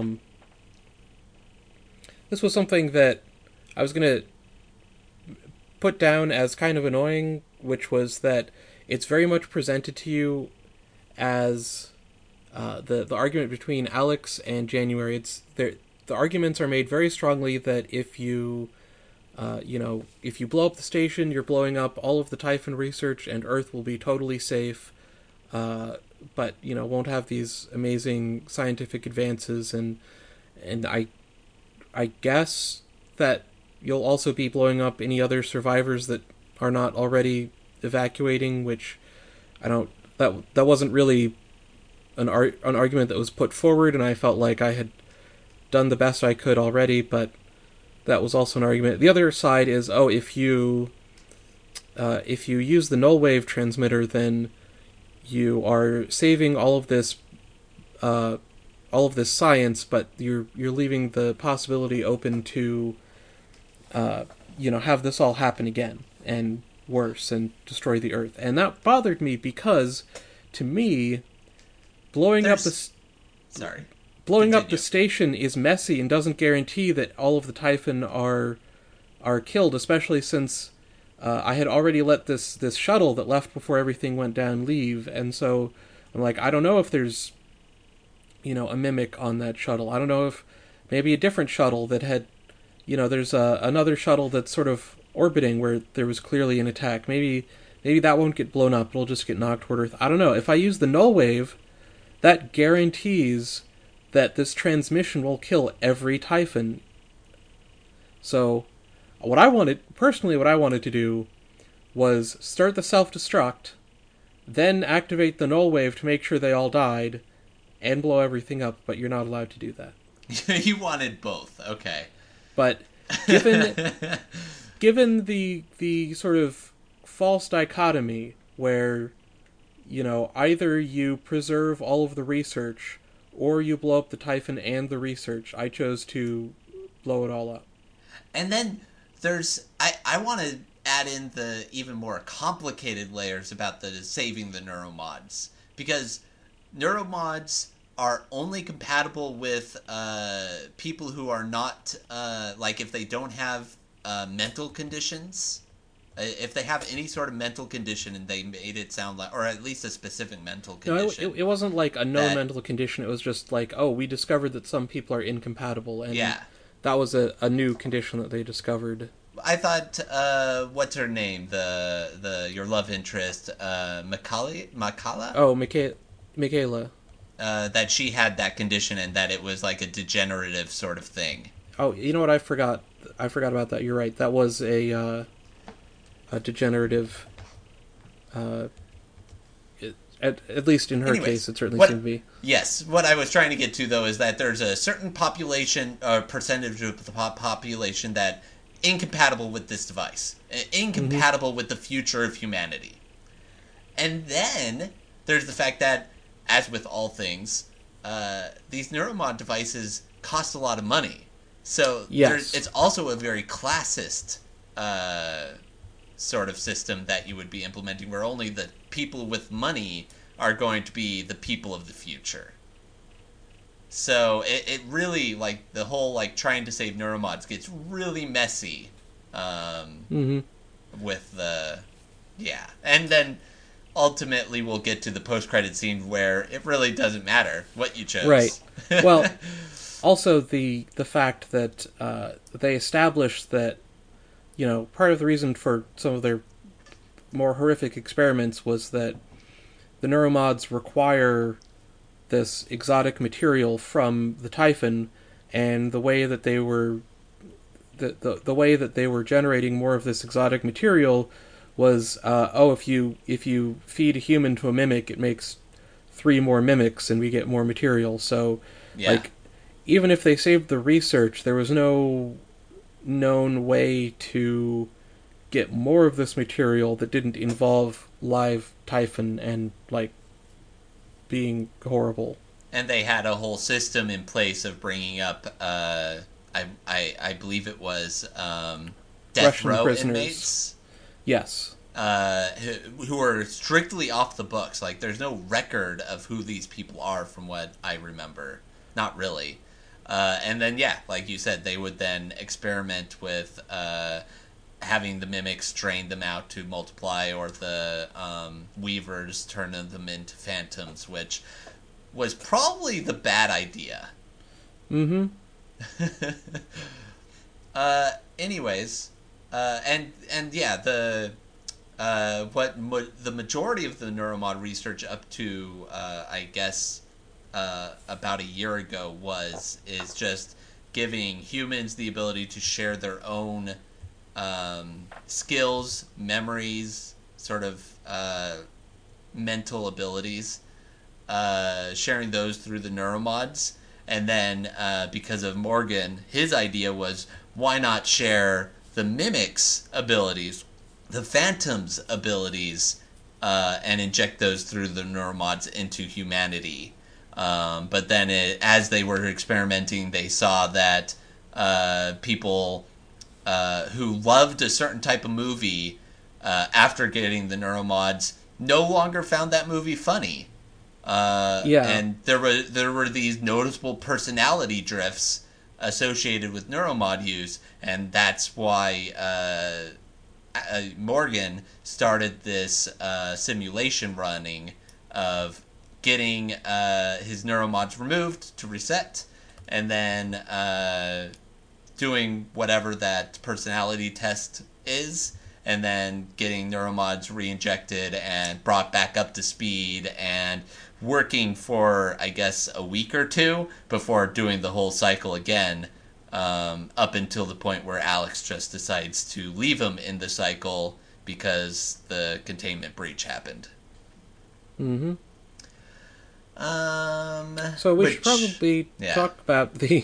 I was gonna put down as kind of annoying, which was that it's very much presented to you as the argument between Alex and January. The arguments are made very strongly that if you if you blow up the station, you're blowing up all of the Typhon research, and Earth will be totally safe. But won't have these amazing scientific advances, and I guess that you'll also be blowing up any other survivors that are not already evacuating, which I don't. That wasn't really an argument that was put forward, and I felt like I had done the best I could already, but that was also an argument. The other side is, if you use the null wave transmitter, then you are saving all of this science, but you're leaving the possibility open to have this all happen again and worse and destroy the Earth. And that bothered me because, to me, blowing up the station is messy and doesn't guarantee that all of the Typhon are killed, especially since I had already let this shuttle that left before everything went down leave, and so I'm like, I don't know if there's a mimic on that shuttle. I don't know if maybe a different shuttle that had there's another shuttle that's sort of orbiting where there was clearly an attack. Maybe that won't get blown up. It'll just get knocked toward Earth. I don't know. If I use the null wave, that guarantees that this transmission will kill every Typhon. So what I wanted to do was start the self-destruct, then activate the null wave to make sure they all died, and blow everything up, but you're not allowed to do that. You wanted both, okay. But given the sort of false dichotomy where, either you preserve all of the research or you blow up the Typhon and the research, I chose to blow it all up. And then I want to add in the even more complicated layers about the saving the neuromods, because neuromods are only compatible with people who are not like if they don't have mental conditions, If they have any sort of mental condition and they made it sound like, or at least a specific mental No, condition. it wasn't like a known that, mental condition. It was just like, oh, we discovered that some people are incompatible, and yeah. that was a new condition that they discovered. I thought, what's her name? Your love interest, Makala? Oh, Michaela. That she had that condition and that it was like a degenerative sort of thing. Oh, you know what? I forgot. I forgot about that. You're right. That was a degenerative. At least in her case, it certainly seemed to be. Yes, what I was trying to get to though is that there's a certain population or percentage of the population that incompatible with this device, incompatible with the future of humanity. And then there's the fact that, as with all things, these neuromod devices cost a lot of money. So yes. It's also a very classist sort of system that you would be implementing, where only the people with money are going to be the people of the future. So it really, like, the whole, like, trying to save neuromods gets really messy with the... Yeah. And then ultimately we'll get to the post-credit scene where it really doesn't matter what you chose. Right. Well, also the fact that they established that, you know, part of the reason for some of their more horrific experiments was that the neuromods require this exotic material from the Typhon, and the way that they were the way that they were generating more of this exotic material was if you feed a human to a mimic, it makes 3 more mimics and we get more material. So yeah. Like, even if they saved the research, there was no known way to get more of this material that didn't involve live Typhon and, like, being horrible. And they had a whole system in place of bringing up, I believe it was death Russian row prisoners. inmates. Yes. Who are strictly off the books. Like, there's no record of who these people are from what I remember. Not really. And then, yeah, like you said, they would then experiment with having the mimics train them out to multiply, or the weavers turn them into phantoms, which was probably the bad idea. Mm-hmm. Anyways, and yeah, the majority of the neuromod research up to I guess about a year ago is just giving humans the ability to share their own skills, memories, sort of mental abilities, sharing those through the neuromods. And then because of Morgan, his idea was, why not share the mimics' abilities, the phantoms' abilities, and inject those through the neuromods into humanity. But then as they were experimenting, they saw that people who loved a certain type of movie after getting the neuromods no longer found that movie funny. And there were these noticeable personality drifts associated with neuromod use, and that's why Morgan started this simulation running of getting his neuromods removed to reset, and then doing whatever that personality test is, and then getting neuromods re-injected and brought back up to speed, and working for, I guess, a week or two before doing the whole cycle again, up until the point where Alex just decides to leave him in the cycle because the containment breach happened. Mm-hmm. So we should probably talk about the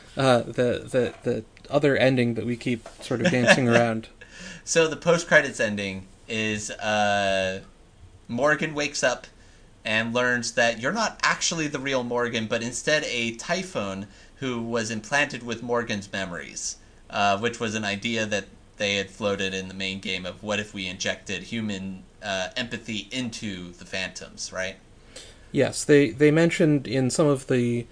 other ending that we keep sort of dancing around. So the post-credits ending is Morgan wakes up and learns that you're not actually the real Morgan, but instead a Typhon who was implanted with Morgan's memories, which was an idea that they had floated in the main game of what if we injected human empathy into the phantoms, right? Yes, they mentioned in some of the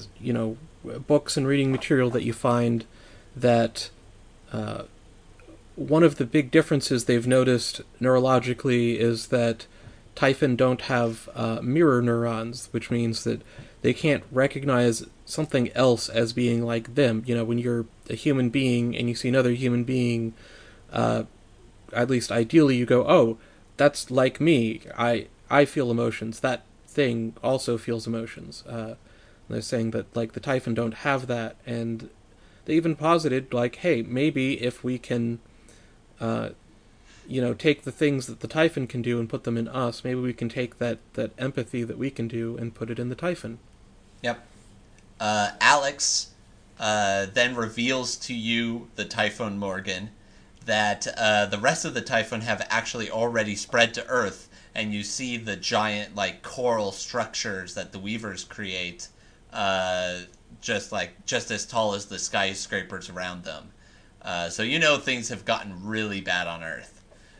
books and reading material that you find that one of the big differences they've noticed neurologically is that Typhon don't have mirror neurons, which means that they can't recognize something else as being like them. You know, when you're a human being and you see another human being, at least ideally, you go, "Oh, that's like me. I feel emotions. That thing also feels emotions." They're saying that like the Typhon don't have that, and they even posited like, "Hey, maybe if we can." Uh, take the things that the Typhon can do and put them in us. Maybe we can take that empathy that we can do and put it in the Typhon. Yep. Alex then reveals to you, the Typhon Morgan, that the rest of the Typhon have actually already spread to Earth, and you see the giant like coral structures that the Weavers create, just as tall as the skyscrapers around them. So you know things have gotten really bad on Earth.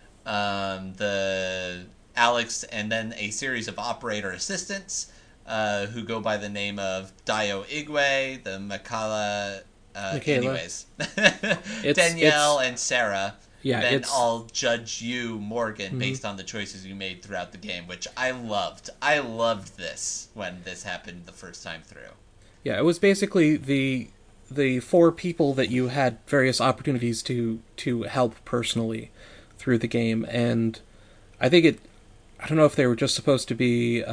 The Alex and then a series of operator assistants who go by the name of Dio Igwe, the Michaela, anyways, Danielle and Sarah. Yeah, then all judge you, Morgan, mm-hmm. based on the choices you made throughout the game, which I loved. I loved this when this happened the first time through. Yeah, it was basically the four people that you had various opportunities to help personally through the game, and I think I don't know if they were just supposed to be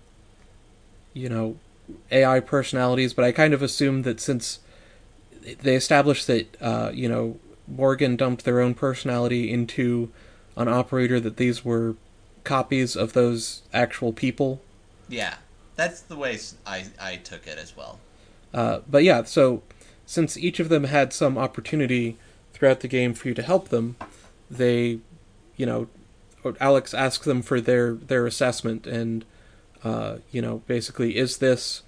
AI personalities, but I kind of assumed that since they established that Morgan dumped their own personality into an operator, that these were copies of those actual people. Yeah, that's the way I took it as well. But yeah, so since each of them had some opportunity throughout the game for you to help them, they, Alex asks them for their assessment, and basically, is this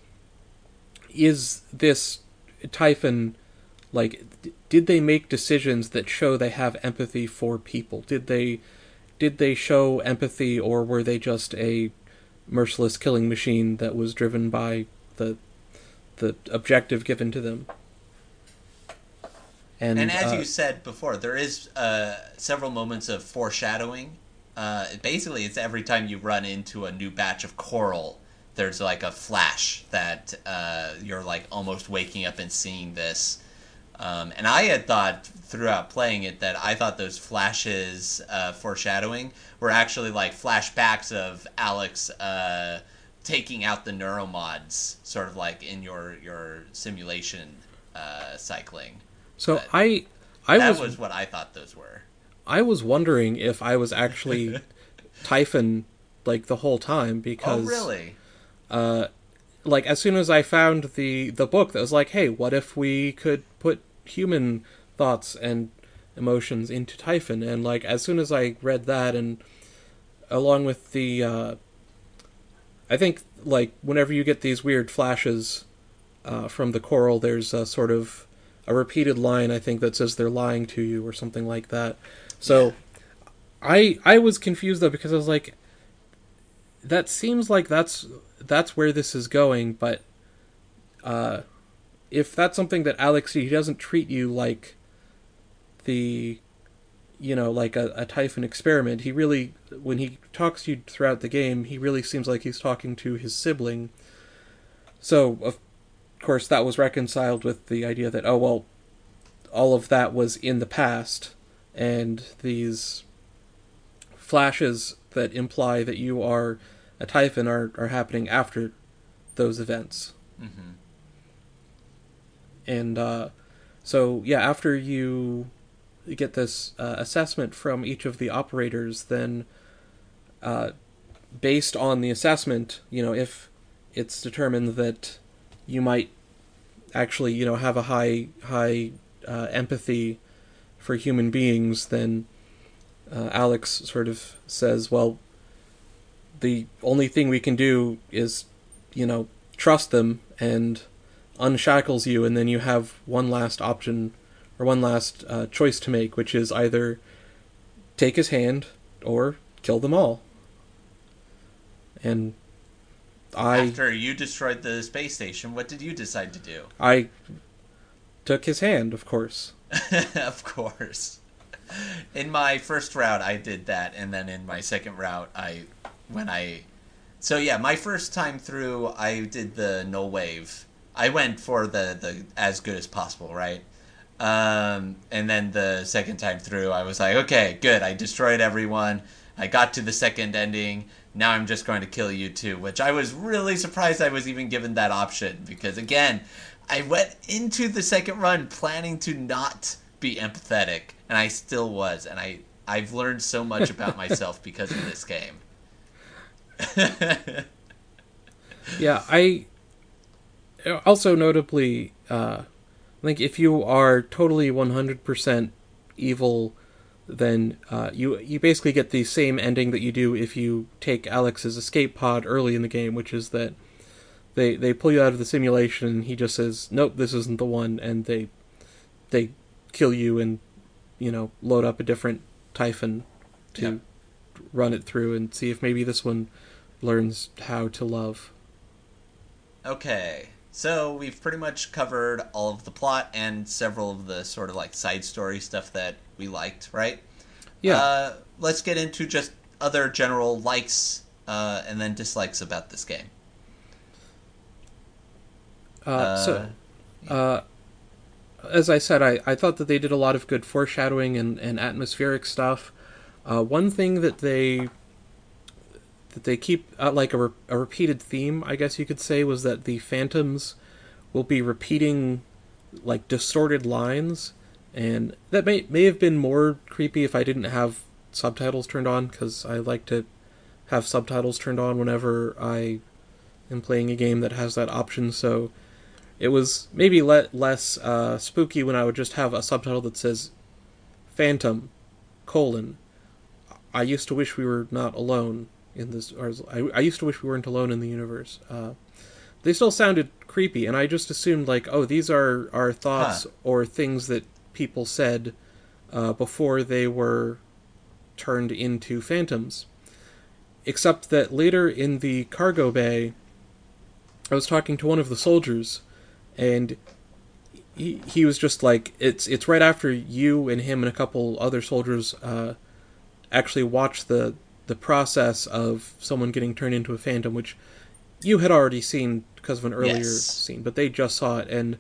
Typhon, like, did they make decisions that show they have empathy for people? Did they show empathy, or were they just a merciless killing machine that was driven by the objective given to them? And as you said before, there is several moments of foreshadowing. Basically, it's every time you run into a new batch of coral, there's like a flash that you're like almost waking up and seeing this. And I had thought throughout playing it that I thought those flashes foreshadowing were actually like flashbacks of Alex taking out the neuromods, sort of like in your simulation cycling. So but that was what I thought those were. I was wondering if I was actually Typhon like the whole time, because really? Like as soon as I found the book that was like, hey, what if we could put human thoughts and emotions into Typhon? And like as soon as I read that, and along with the I think like whenever you get these weird flashes from the coral, there's a sort of a repeated line, I think, that says they're lying to you or something like that. So yeah. I was confused though, because I was like, that seems like that's where this is going, but if that's something that Alex, he doesn't treat you like like a Typhon experiment. He really, when he talks to you throughout the game, he really seems like he's talking to his sibling. So of course that was reconciled with the idea that, oh well, all of that was in the past, and these flashes that imply that you are a Typhon are happening after those events. Mm-hmm. And so yeah, after you get this assessment from each of the operators, then based on the assessment, if it's determined that you might actually have a high empathy for human beings, then Alex sort of says, well, the only thing we can do is trust them, and unshackles you, and then you have one last option or one last choice to make, which is either take his hand or kill them all. And after you destroyed the space station, what did you decide to do? I took his hand, of course. Of course. In my first route, I did that, and then in my second route, when I so yeah, my first time through, I did the null wave. I went for the as good as possible, right? And then the second time through, I was like, okay, good. I destroyed everyone. I got to the second ending. Now I'm just going to kill you too, which I was really surprised I was even given that option because again, I went into the second run planning to not be empathetic, and I still was, and I've learned so much about myself because of this game. Yeah, I also notably, I think if you are totally 100% evil, then you basically get the same ending that you do if you take Alex's escape pod early in the game, which is that they pull you out of the simulation and he just says, nope, this isn't the one, and they kill you and, load up a different Typhon to Yep. run it through and see if maybe this one learns how to love. Okay, so we've pretty much covered all of the plot and several of the sort of like side story stuff that we liked, right? Yeah. Let's get into just other general likes and then dislikes about this game. Uh, Uh, so, uh, as I said, I thought that they did a lot of good foreshadowing and atmospheric stuff. One thing that they keep like a repeated theme, I guess you could say, was that the phantoms will be repeating like distorted lines, and that may have been more creepy if I didn't have subtitles turned on, because I like to have subtitles turned on whenever I am playing a game that has that option. So it was maybe less spooky when I would just have a subtitle that says "Phantom: colon, I used to wish we were not alone in this, or I used to wish we weren't alone in the universe." They still sounded creepy, and I just assumed like, oh, these are huh. thoughts or things that people said before they were turned into phantoms. Except that later in the cargo bay, I was talking to one of the soldiers, and he was just like, it's right after you and him and a couple other soldiers actually watched the process of someone getting turned into a phantom, which you had already seen because of an earlier Yes. scene, but they just saw it, and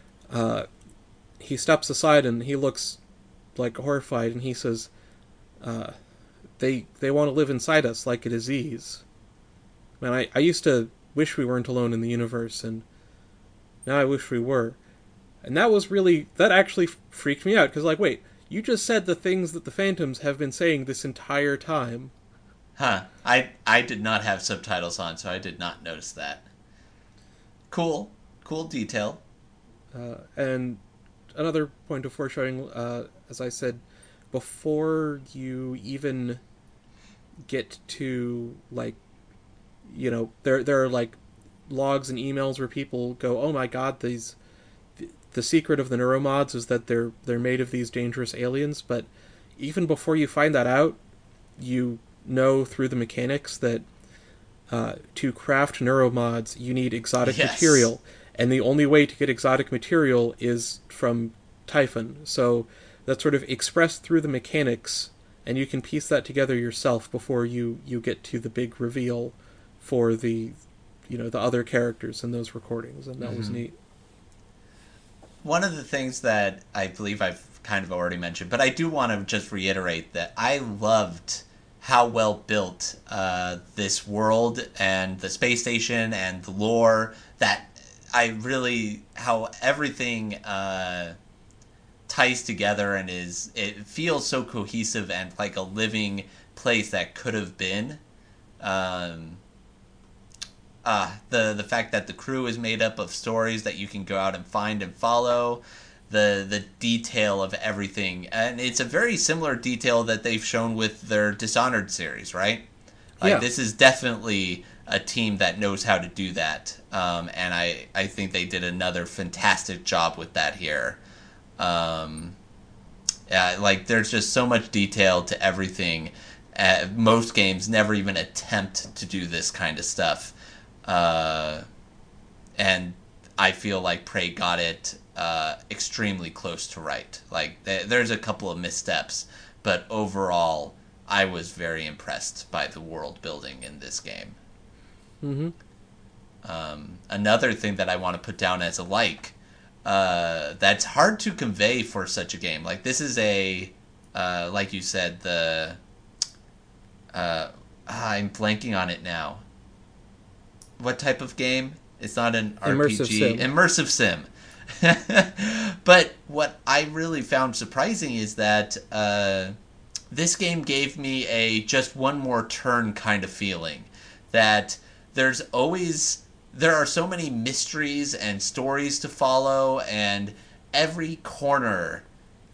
he steps aside and he looks like horrified, and he says, uh, "They want to live inside us like a disease." Man, I used to wish we weren't alone in the universe, and now I wish we were. And that actually freaked me out, because, like, wait, you just said the things that the Phantoms have been saying this entire time. Huh. I did not have subtitles on, so I did not notice that. Cool. Cool detail. And another point of foreshadowing, as I said, before you even get to, like, there are, like, logs and emails where people go, oh my god, the secret of the neuromods is that they're made of these dangerous aliens, but even before you find that out, you know through the mechanics that to craft neuromods you need exotic Yes. material, and the only way to get exotic material is from Typhon. So that's sort of expressed through the mechanics, and you can piece that together yourself before you get to the big reveal for the other characters in those recordings, and that was Mm-hmm. neat. One of the things that I believe I've kind of already mentioned, but I do want to just reiterate that I loved how well built this world and the space station and the lore. That I really how everything ties together and it feels so cohesive and like a living place that could have been. Um, the fact that the crew is made up of stories that you can go out and find and follow, the detail of everything, and it's a very similar detail that they've shown with their Dishonored series, right? Like Yeah, this is definitely a team that knows how to do that, and I think they did another fantastic job with that here. Um, yeah, like there's just so much detail to everything. Most games never even attempt to do this kind of stuff, uh, and I feel like Prey got it extremely close to right. Like there's a couple of missteps, but overall, I was very impressed by the world building in this game. Mm-hmm. Another thing that I want to put down as a that's hard to convey for such a game. Like this is like you said, I'm blanking on it now. What type of game? It's not an RPG. Immersive sim. But what I really found surprising is that this game gave me a just one more turn kind of feeling. That there are so many mysteries and stories to follow, and every corner,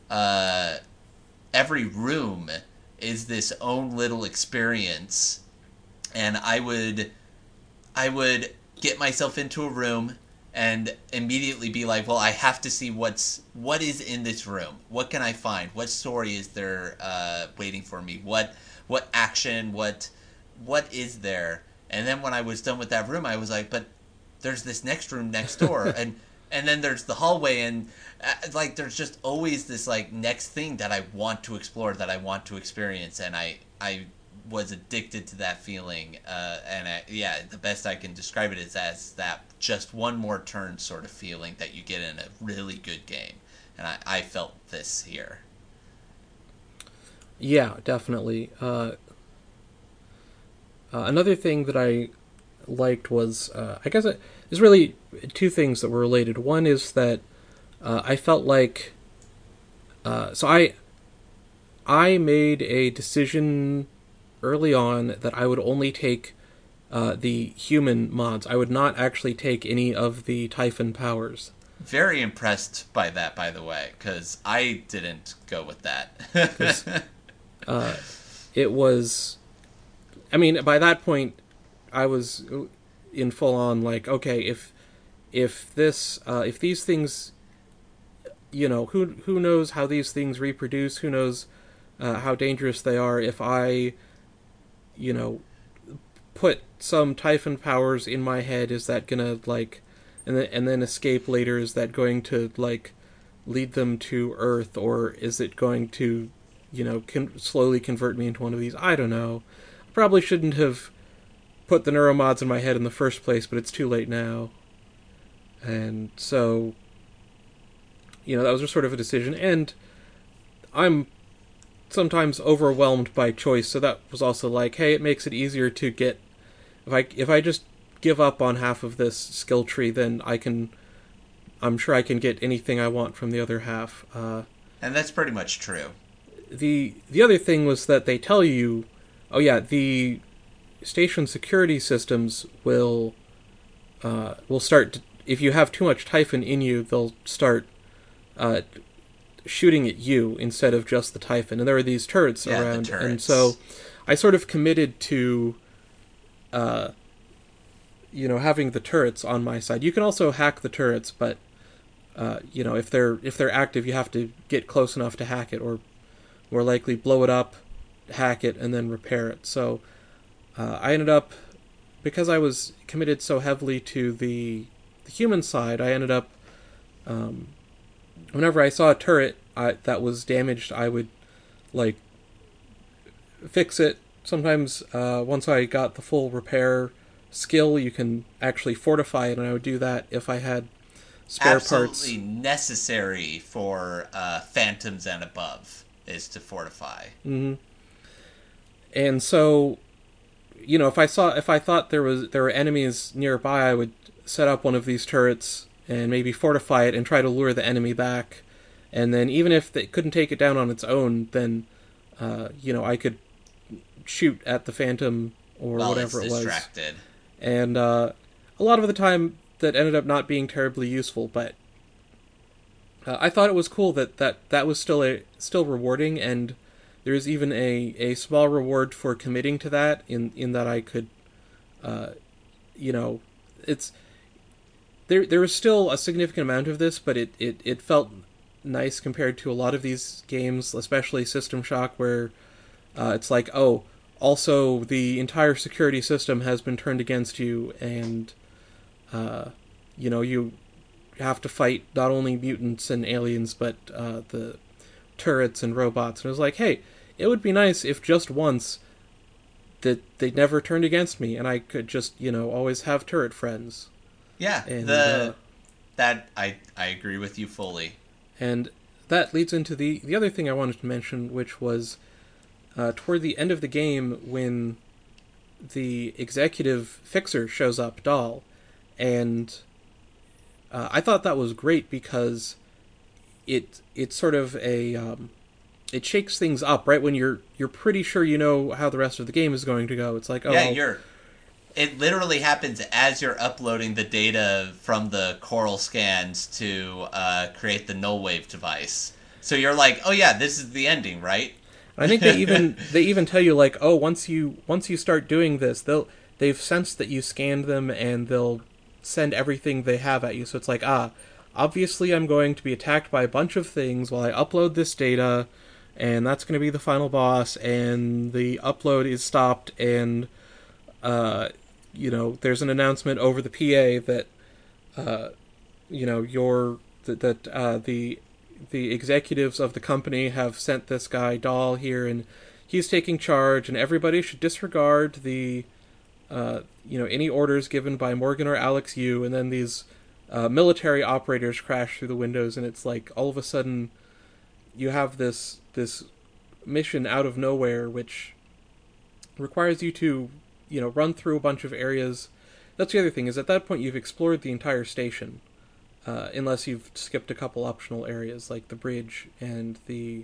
every room is this own little experience. And I would get myself into a room and immediately be like, well, I have to see what is in this room. What can I find? What story is there waiting for me? What action? What is there? And then when I was done with that room, I was like, but there's this next room next door, and then there's the hallway, and like there's just always this like next thing that I want to explore, that I want to experience, and I was addicted to that feeling, the best I can describe it is as that just one more turn sort of feeling that you get in a really good game, and I felt this here. Yeah, definitely. Another thing that I liked was, I guess there's really two things that were related. One is that I felt like, so I made a decision early on that I would only take the human mods. I would not actually take any of the Typhon powers. Very impressed by that, by the way, because I didn't go with that. It was, I mean, by that point, I was in full on like, okay, if these things, who knows how these things reproduce? Who knows how dangerous they are? If I, put some Typhon powers in my head, is that gonna like, and then escape later? Is that going to like lead them to Earth, or is it going to, slowly convert me into one of these? I don't know. Probably shouldn't have put the neuromods in my head in the first place, but it's too late now. And so, that was just sort of a decision. And I'm sometimes overwhelmed by choice, so that was also like, hey, it makes it easier to get, if I just give up on half of this skill tree, then I'm sure I can get anything I want from the other half. And that's pretty much true. The other thing was that they tell you, oh yeah, the station security systems will start, if you have too much Typhon in you, they'll start shooting at you instead of just the Typhon. And there are these turrets around. The turrets. And so I sort of committed to having the turrets on my side. You can also hack the turrets, but if they're active, you have to get close enough to hack it, or more likely blow it up, hack it, and then repair it. So I ended up, because I was committed so heavily to the human side, I ended up, whenever I saw a turret that was damaged, I would like fix it. Sometimes once I got the full repair skill, you can actually fortify it, and I would do that if I had spare parts. Absolutely necessary for Phantoms and above is to fortify. Mm-hmm. And so, if I thought there were enemies nearby, I would set up one of these turrets and maybe fortify it and try to lure the enemy back. And then even if they couldn't take it down on its own, then I could shoot at the Phantom or whatever it was. Distracted. And a lot of the time that ended up not being terribly useful, but I thought it was cool that was still rewarding, and there's even a small reward for committing to that in that I could, it's there was still a significant amount of this, but it felt nice compared to a lot of these games, especially System Shock, where it's like, oh, also the entire security system has been turned against you, and you have to fight not only mutants and aliens, but the turrets and robots. And it was like, hey, it would be nice if just once that they never turned against me, and I could just, always have turret friends. Yeah, And that I agree with you fully. and that leads into the other thing I wanted to mention, which was toward the end of the game when the executive fixer shows up, Dahl, and I thought that was great because it's sort of it shakes things up right when you're pretty sure you know how the rest of the game is going to go. It's like, oh, Yeah, it literally happens as you're uploading the data from the coral scans to create the null wave device. So you're like, oh yeah, this is the ending, right? I think they even tell you, like, oh, once you start doing this, they've sensed that you scanned them, and they'll send everything they have at you. So it's like, obviously I'm going to be attacked by a bunch of things while I upload this data, and that's going to be the final boss, and the upload is stopped, and there's an announcement over the PA that the executives of the company have sent this guy Dahl here, and he's taking charge, and everybody should disregard the any orders given by Morgan or Alex Yu. And then these military operators crash through the windows, and it's like all of a sudden you have this mission out of nowhere, which requires you to run through a bunch of areas. That's the other thing, is at that point you've explored the entire station, unless you've skipped a couple optional areas like the bridge and the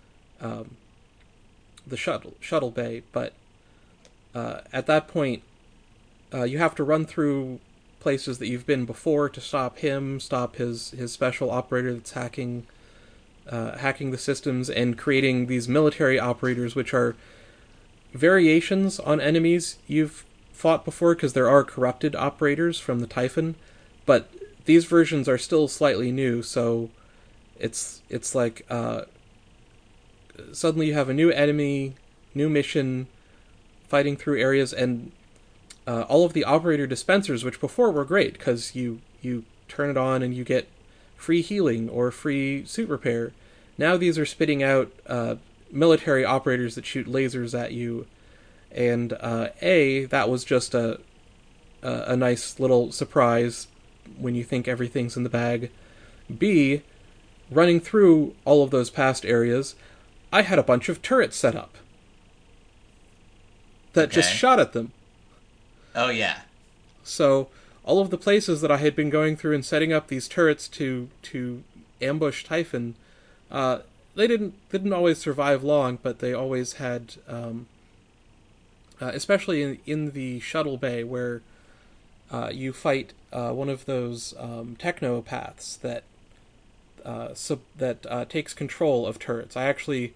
shuttle bay. But at that point, you have to run through places that you've been before to stop his special operator that's hacking the systems and creating these military operators, which are variations on enemies you've fought before, because there are corrupted operators from the Typhon, but these versions are still slightly new. So it's like suddenly you have a new enemy, new mission, fighting through areas, and all of the operator dispensers, which before were great because you turn it on and you get free healing or free suit repair. Now these are spitting out military operators that shoot lasers at you, and that was just a nice little surprise when you think everything's in the bag. B, running through all of those past areas, I had a bunch of turrets set up that just shot at them. Oh yeah. So all of the places that I had been going through and setting up these turrets to ambush Typhon, they didn't always survive long, but they always had, especially in the shuttle bay where you fight one of those technopaths that takes control of turrets. I actually,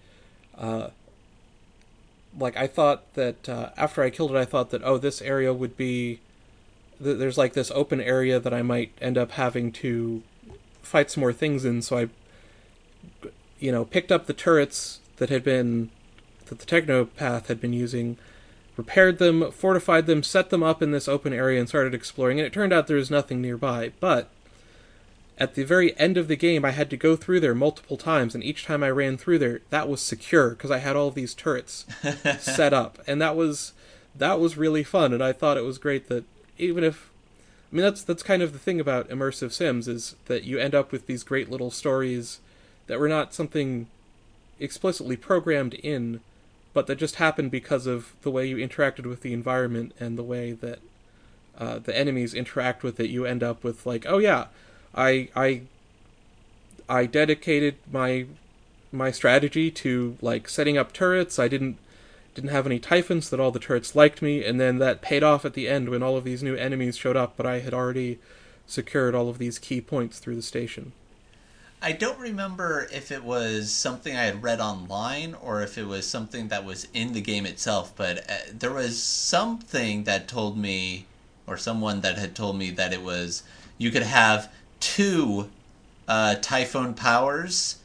I thought that after I killed it, I thought that, oh, this area would be there's like this open area that I might end up having to fight some more things in. So I picked up the turrets that the technopath had been using, repaired them, fortified them, set them up in this open area, and started exploring. And it turned out there was nothing nearby. But at the very end of the game, I had to go through there multiple times, and each time I ran through there, that was secure because I had all these turrets set up, and that was really fun. And I thought it was great that even if, that's kind of the thing about immersive sims, is that you end up with these great little stories that were not something explicitly programmed in, but that just happened because of the way you interacted with the environment and the way that the enemies interact with it. You end up with like, oh yeah, I dedicated my strategy to like setting up turrets. I didn't have any Typhons, so that all the turrets liked me, and then that paid off at the end when all of these new enemies showed up, but I had already secured all of these key points through the station. I don't remember if it was something I had read online or if it was something that was in the game itself, but there was something that told me, or someone that had told me, that it was you could have two Typhon powers,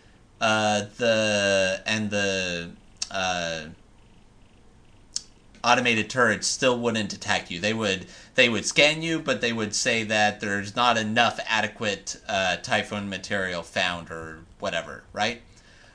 automated turrets still wouldn't attack you. They would scan you, but they would say that there's not enough adequate Typhon material found or whatever, right?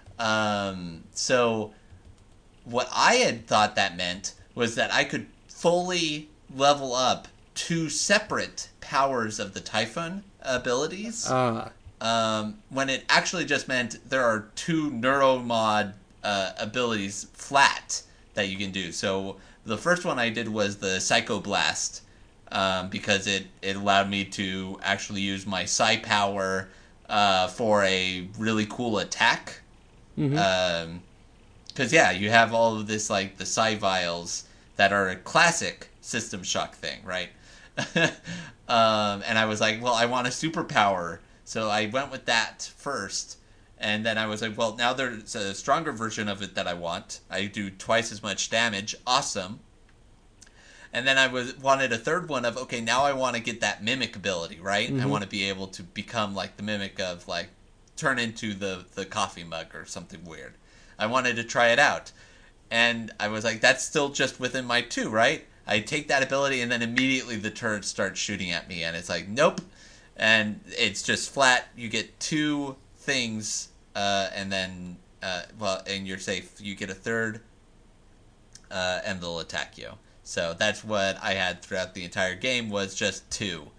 So what I had thought that meant was that I could fully level up two separate powers of the Typhon abilities. When it actually just meant there are two neuromod abilities flat that you can do. So the first one I did was the Psychoblast, because it allowed me to actually use my Psi power for a really cool attack. Mm-hmm. Because, yeah, you have all of this, like, the Psi Vials that are a classic System Shock thing, right? And I was like, well, I want a superpower. So I went with that first. And then I was like, well, now there's a stronger version of it that I want. I do twice as much damage. Awesome. And then I wanted a third one of, okay, now I want to get that Mimic ability, right? I want to be able to become, like, the Mimic of, like, turn into the coffee mug or something weird. I wanted to try it out. And I was like, that's still just within my 2, right? I take that ability and then immediately the turrets start shooting at me. And it's like, nope. And it's just flat. You get 2 things, and then, and you're safe. You get a third, and they'll attack you. So that's what I had throughout the entire game, was just 2.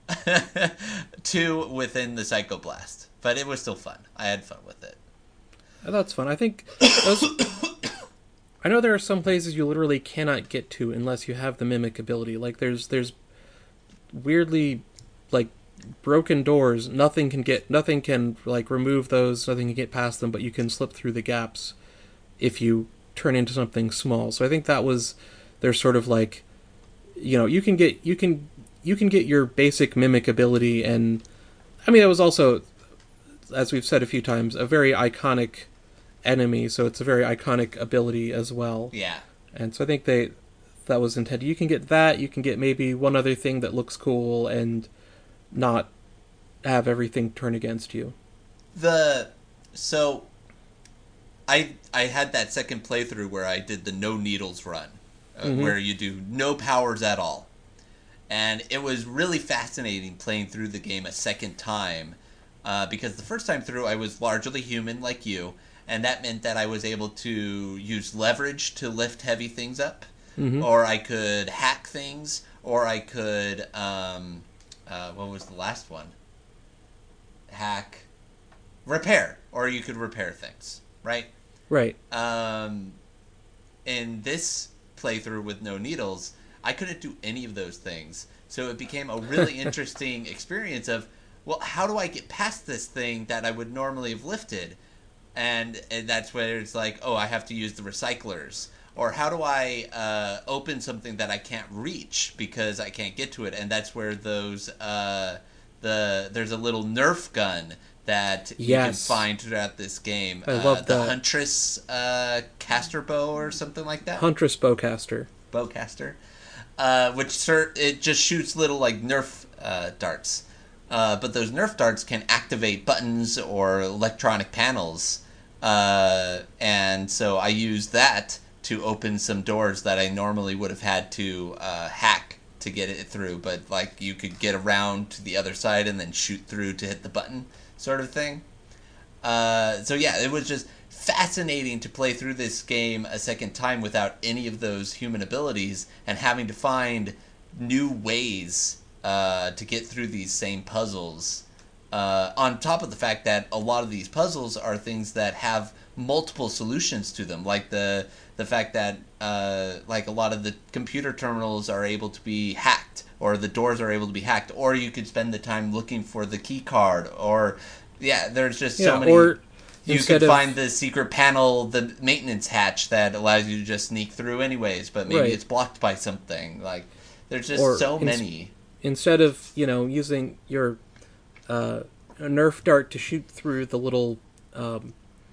2 within the Psychoblast. But it was still fun. I had fun with it. That's fun. I think I know there are some places you literally cannot get to unless you have the Mimic ability. Like there's weirdly, like, broken doors. Nothing can like remove those. Nothing can get past them. But you can slip through the gaps if you turn into something small. So I think that was their sort of like, you can get your basic Mimic ability, and I mean it was also, as we've said a few times, a very iconic enemy, so it's a very iconic ability as well. Yeah. And so I think that was intended. You can get that, you can get maybe one other thing that looks cool and not have everything turn against you. So I had that second playthrough where I did the no needles run, where you do no powers at all. And it was really fascinating playing through the game a second time, because the first time through I was largely human like you, and that meant that I was able to use leverage to lift heavy things up, or I could hack things, or I could, what was the last one? Repair, or you could repair things, right? Right. In this playthrough with no needles, I couldn't do any of those things, so it became a really interesting experience of, well, how do I get past this thing that I would normally have lifted? And that's where it's like, oh, I have to use the recyclers. Or how do I open something that I can't reach because I can't get to it? And that's where those there's a little Nerf gun that you can find throughout this game. I love the that. Huntress caster bow or something like that. Huntress bowcaster. Bowcaster, which it just shoots little like Nerf darts. But those Nerf darts can activate buttons or electronic panels. And so I used that to open some doors that I normally would have had to hack to get it through. But like you could get around to the other side and then shoot through to hit the button sort of thing. So yeah, it was just fascinating to play through this game a second time without any of those human abilities and having to find new ways to get through these same puzzles. On top of the fact that a lot of these puzzles are things that have multiple solutions to them, like the fact that like a lot of the computer terminals are able to be hacked, or the doors are able to be hacked, or you could spend the time looking for the key card, or there's just so many. Or you could find the secret panel, the maintenance hatch that allows you to just sneak through anyways, but maybe it's blocked by something. Like there's just so many. Instead of using your a Nerf dart to shoot through the little the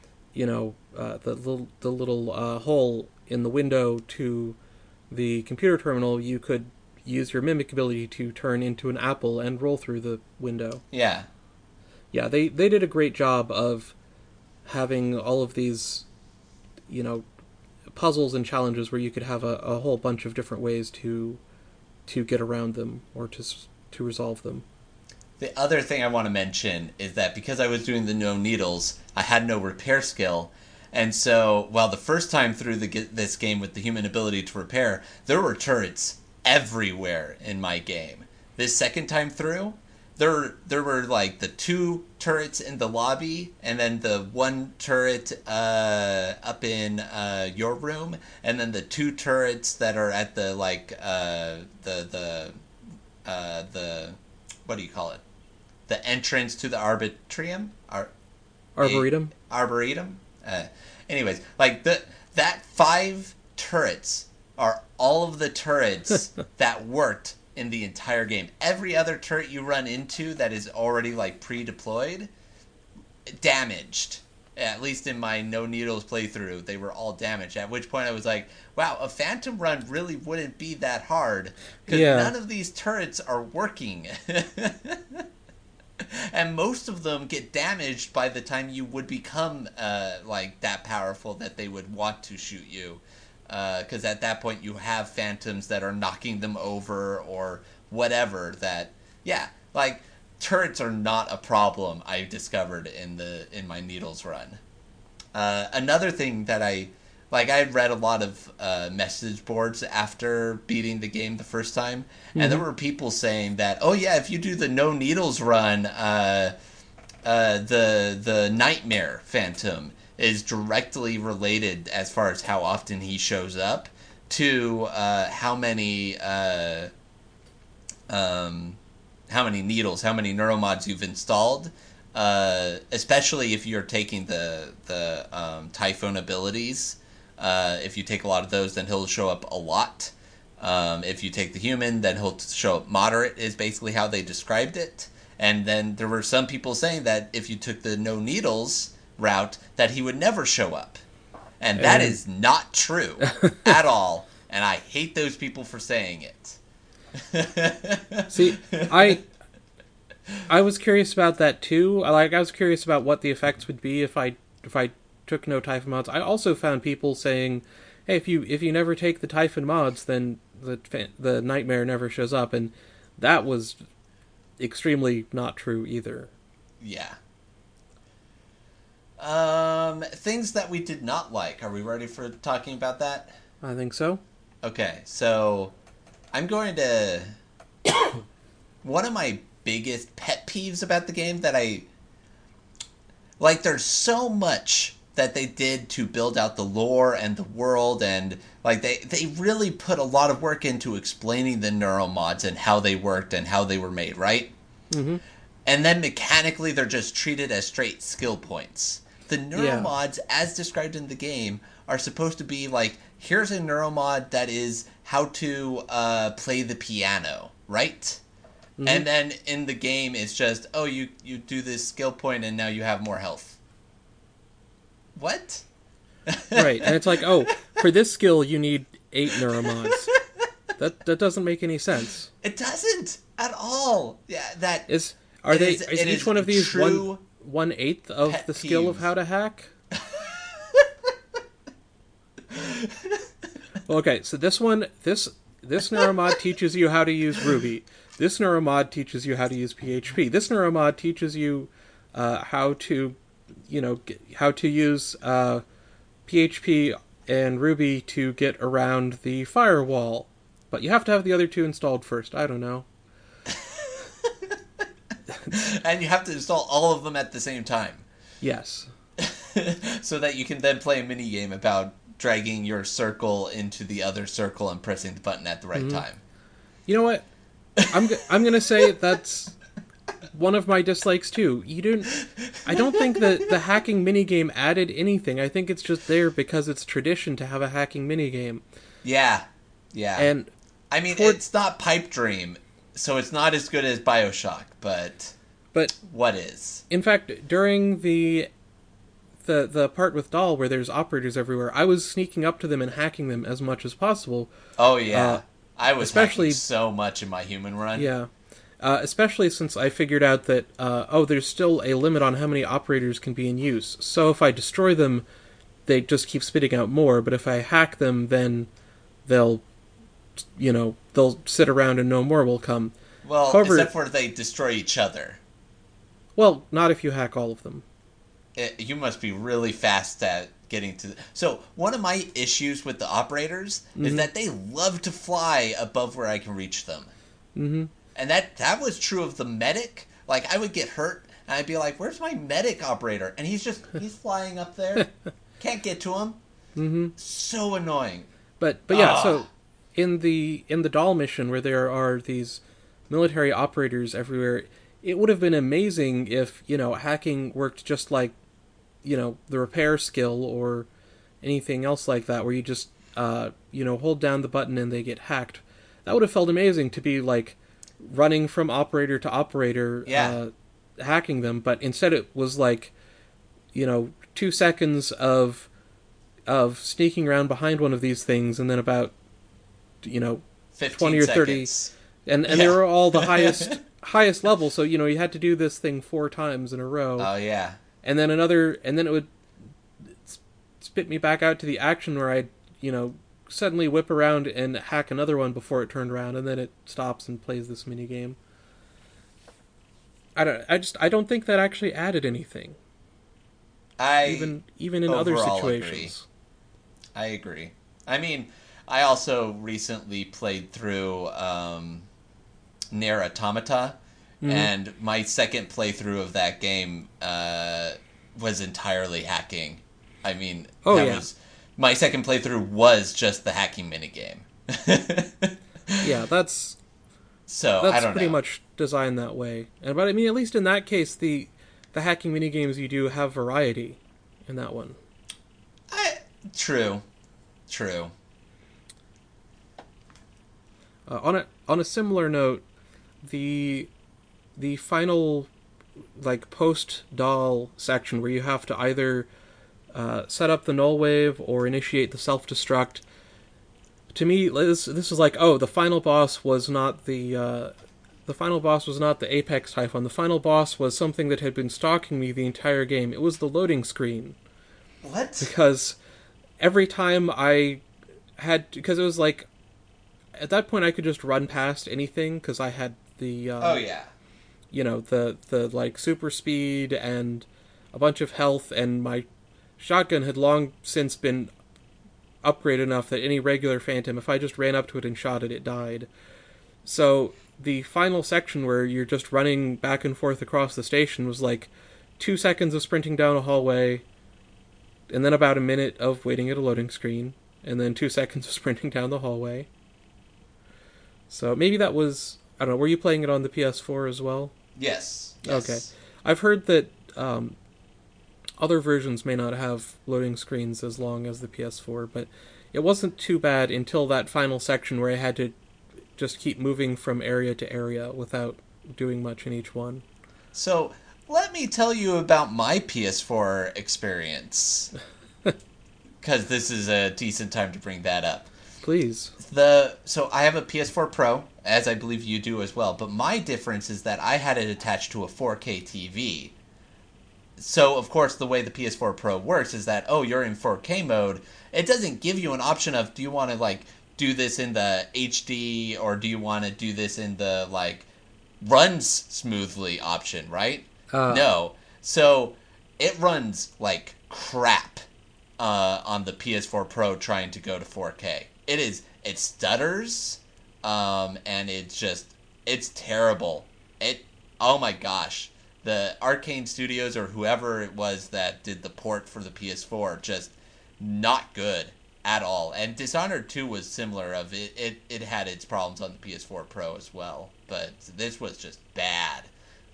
little hole in the window to the computer terminal, you could use your Mimic ability to turn into an apple and roll through the window. Yeah, they did a great job of having all of these puzzles and challenges where you could have a whole bunch of different ways to get around them or to resolve them. The other thing I want to mention is that because I was doing the no needles, I had no repair skill. And so, while the first time through this game with the human ability to repair, there were turrets everywhere in my game. This second time through, there were like the 2 turrets in the lobby, and then the 1 turret up in your room, and then the 2 turrets that are at the like the what do you call it? The entrance to the Arbitrium? Arboretum? Arboretum? Anyways, like that 5 turrets are all of the turrets that worked in the entire game. Every other turret you run into that is already like pre-deployed, damaged. At least in my no needles playthrough, they were all damaged. At which point I was like, wow, a Phantom run really wouldn't be that hard, because none of these turrets are working. And most of them get damaged by the time you would become like that powerful that they would want to shoot you. Because at that point you have Phantoms that are knocking them over or whatever. That, yeah, like turrets are not a problem, I've discovered in my Needles run. Another thing that I had read a lot of message boards after beating the game the first time, and there were people saying that, oh yeah, if you do the no needles run, the Nightmare Phantom is directly related as far as how often he shows up to how many needles, how many neuromods you've installed. Especially if you're taking the Typhoon abilities. If you take a lot of those, then he'll show up a lot. If you take the human, then he'll show up moderate, is basically how they described it. And then there were some people saying that if you took the no needles route, that he would never show up. And that is not true at all. And I hate those people for saying it. See, I was curious about that too. I was curious about what the effects would be if I took no Typhon mods. I also found people saying, "Hey, if you never take the Typhon mods, then the Nightmare never shows up," and that was extremely not true either. Yeah. Things that we did not like. Are we ready for talking about that? I think so. Okay, so I'm going to... One of my biggest pet peeves about the game that there's so much that they did to build out the lore and the world, and they really put a lot of work into explaining the neuromods and how they worked and how they were made, right? Mm-hmm. And then mechanically they're just treated as straight skill points. The neuromods, as described in the game, are supposed to be like, here's a neuromod that is how to play the piano, right? Mm-hmm. And then in the game, it's just, oh, you do this skill point and now you have more health. What? Right, and it's like, oh, for this skill you need 8 neuromods. That doesn't make any sense. It doesn't at all. Yeah, is each one of these 1/8 of the skill of how to hack? Okay, so this neuromod teaches you how to use Ruby. This neuromod teaches you how to use PHP. This neuromod teaches you how to use PHP and Ruby to get around the firewall. But you have to have the other 2 installed first. I don't know. And you have to install all of them at the same time. Yes. So that you can then play a minigame about dragging your circle into the other circle and pressing the button at the right time. You know what? I'm going to say that's one of my dislikes too. I don't think that the hacking minigame added anything. I think it's just there because it's tradition to have a hacking minigame. Yeah. And I mean, it's not Pipe Dream, so it's not as good as BioShock, but what is? In fact, during the part with Dahl where there's operators everywhere, I was sneaking up to them and hacking them as much as possible. Oh yeah, I was hacking so much in my human run. Yeah, especially since I figured out that there's still a limit on how many operators can be in use. So if I destroy them, they just keep spitting out more. But if I hack them, then they'll, they'll sit around and no more will come. Well, However, except for they destroy each other. well, not if you hack all of them. You must be really fast at getting to. So one of my issues with the operators is that they love to fly above where I can reach them. Mm-hmm. And that was true of the medic. Like, I would get hurt, and I'd be like, where's my medic operator? And he's flying up there. Can't get to him. Mm-hmm. So annoying. But yeah, so in the doll mission where there are these military operators everywhere, it would have been amazing if, hacking worked just like, the repair skill or anything else like that, where you just, hold down the button and they get hacked. That would have felt amazing to be, like, running from operator to operator, hacking them, but instead it was like, 2 seconds of sneaking around behind one of these things, and then about 20 or 30 seconds. and they were all the highest level, so you had to do this thing 4 times in a row. Oh yeah. And then it would spit me back out to the action where I'd suddenly whip around and hack another one before it turned around, and then it stops and plays this mini game. I don't think that actually added anything. Even in other situations. I agree. I mean, I also recently played through Nier Automata, and my second playthrough of that game was entirely hacking. I mean, my second playthrough was just the hacking minigame. Yeah, that's I don't pretty know. much designed that way. But I mean, at least in that case, the hacking minigames you do have variety in that one. True. On a similar note, the final, like, post doll section where you have to either set up the null wave or initiate the self destruct. To me, this is like, the final boss was not the Apex Typhon. The final boss was something that had been stalking me the entire game. It was the loading screen. What? Because every time because it was like, at that point I could just run past anything because I had the the like super speed and a bunch of health, and my shotgun had long since been upgraded enough that any regular Phantom, if I just ran up to it and shot it, it died. So the final section where you're just running back and forth across the station was like 2 seconds of sprinting down a hallway, and then about a minute of waiting at a loading screen, and then 2 seconds of sprinting down the hallway. So maybe that was, I don't know, were you playing it on the PS4 as well? Yes. Okay. I've heard that other versions may not have loading screens as long as the PS4, but it wasn't too bad until that final section where I had to just keep moving from area to area without doing much in each one. So, let me tell you about my PS4 experience. Because this is a decent time to bring that up. Please. So I have a PS4 Pro, as I believe you do as well, but my difference is that I had it attached to a 4K TV. So, of course, the way the PS4 Pro works is that, you're in 4K mode. It doesn't give you an option of, do you want to, like, do this in the HD, or do you want to do this in the, like, runs smoothly option, right? No. So, it runs like crap on the PS4 Pro trying to go to 4K. It stutters, and it's terrible. Oh my gosh. The Arcane Studios or whoever it was that did the port for the PS4 just not good at all. And Dishonored 2 was similar. It had its problems on the PS4 Pro as well, but this was just bad.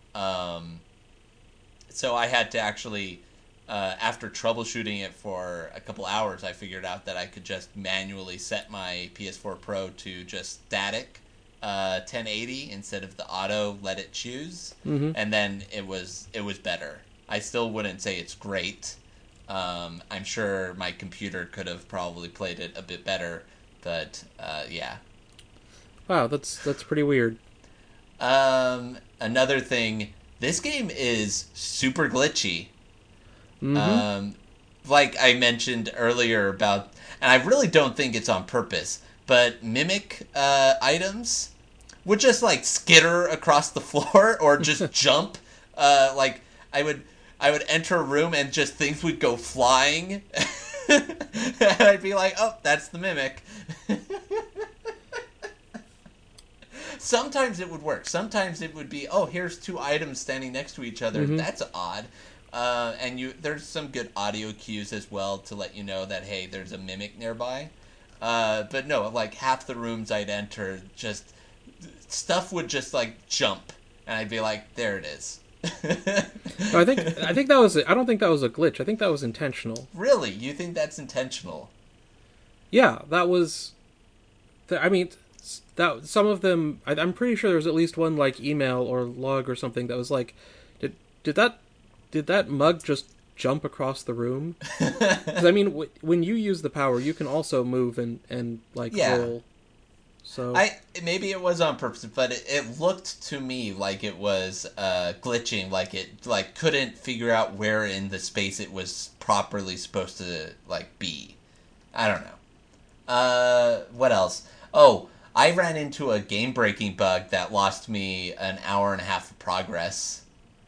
So I had to actually, after troubleshooting it for a couple hours, I figured out that I could just manually set my PS4 Pro to just static 1080 instead of the auto let it choose, and then it was better. I still wouldn't say it's great. I'm sure my computer could have probably played it a bit better, but yeah. Wow, that's pretty weird. Another thing, this game is super glitchy. like I mentioned earlier about, and I really don't think it's on purpose, but mimic items would just like skitter across the floor or just jump. Like I would enter a room and just things would go flying, and I'd be like, "Oh, that's the mimic." Sometimes it would work. Sometimes it would be, "Oh, here's two items standing next to each other. Mm-hmm. That's odd." And there's some good audio cues as well to let you know that, hey, there's a mimic nearby. But no, like half the rooms I'd enter, just stuff would just like jump, and I'd be like, "There it is." No, I think that was. I don't think that was a glitch. I think that was intentional. Really, you think that's intentional? Yeah, that was. I mean, that some of them. I'm pretty sure there was at least one like email or log or something that was like, did that mug just jump across the room? Because I mean, when you use the power, you can also move and like roll. So maybe it was on purpose, but it looked to me like it was glitching, like it like couldn't figure out where in the space it was properly supposed to like be. I don't know. What else? Oh, I ran into a game-breaking bug that lost me an hour and a half of progress.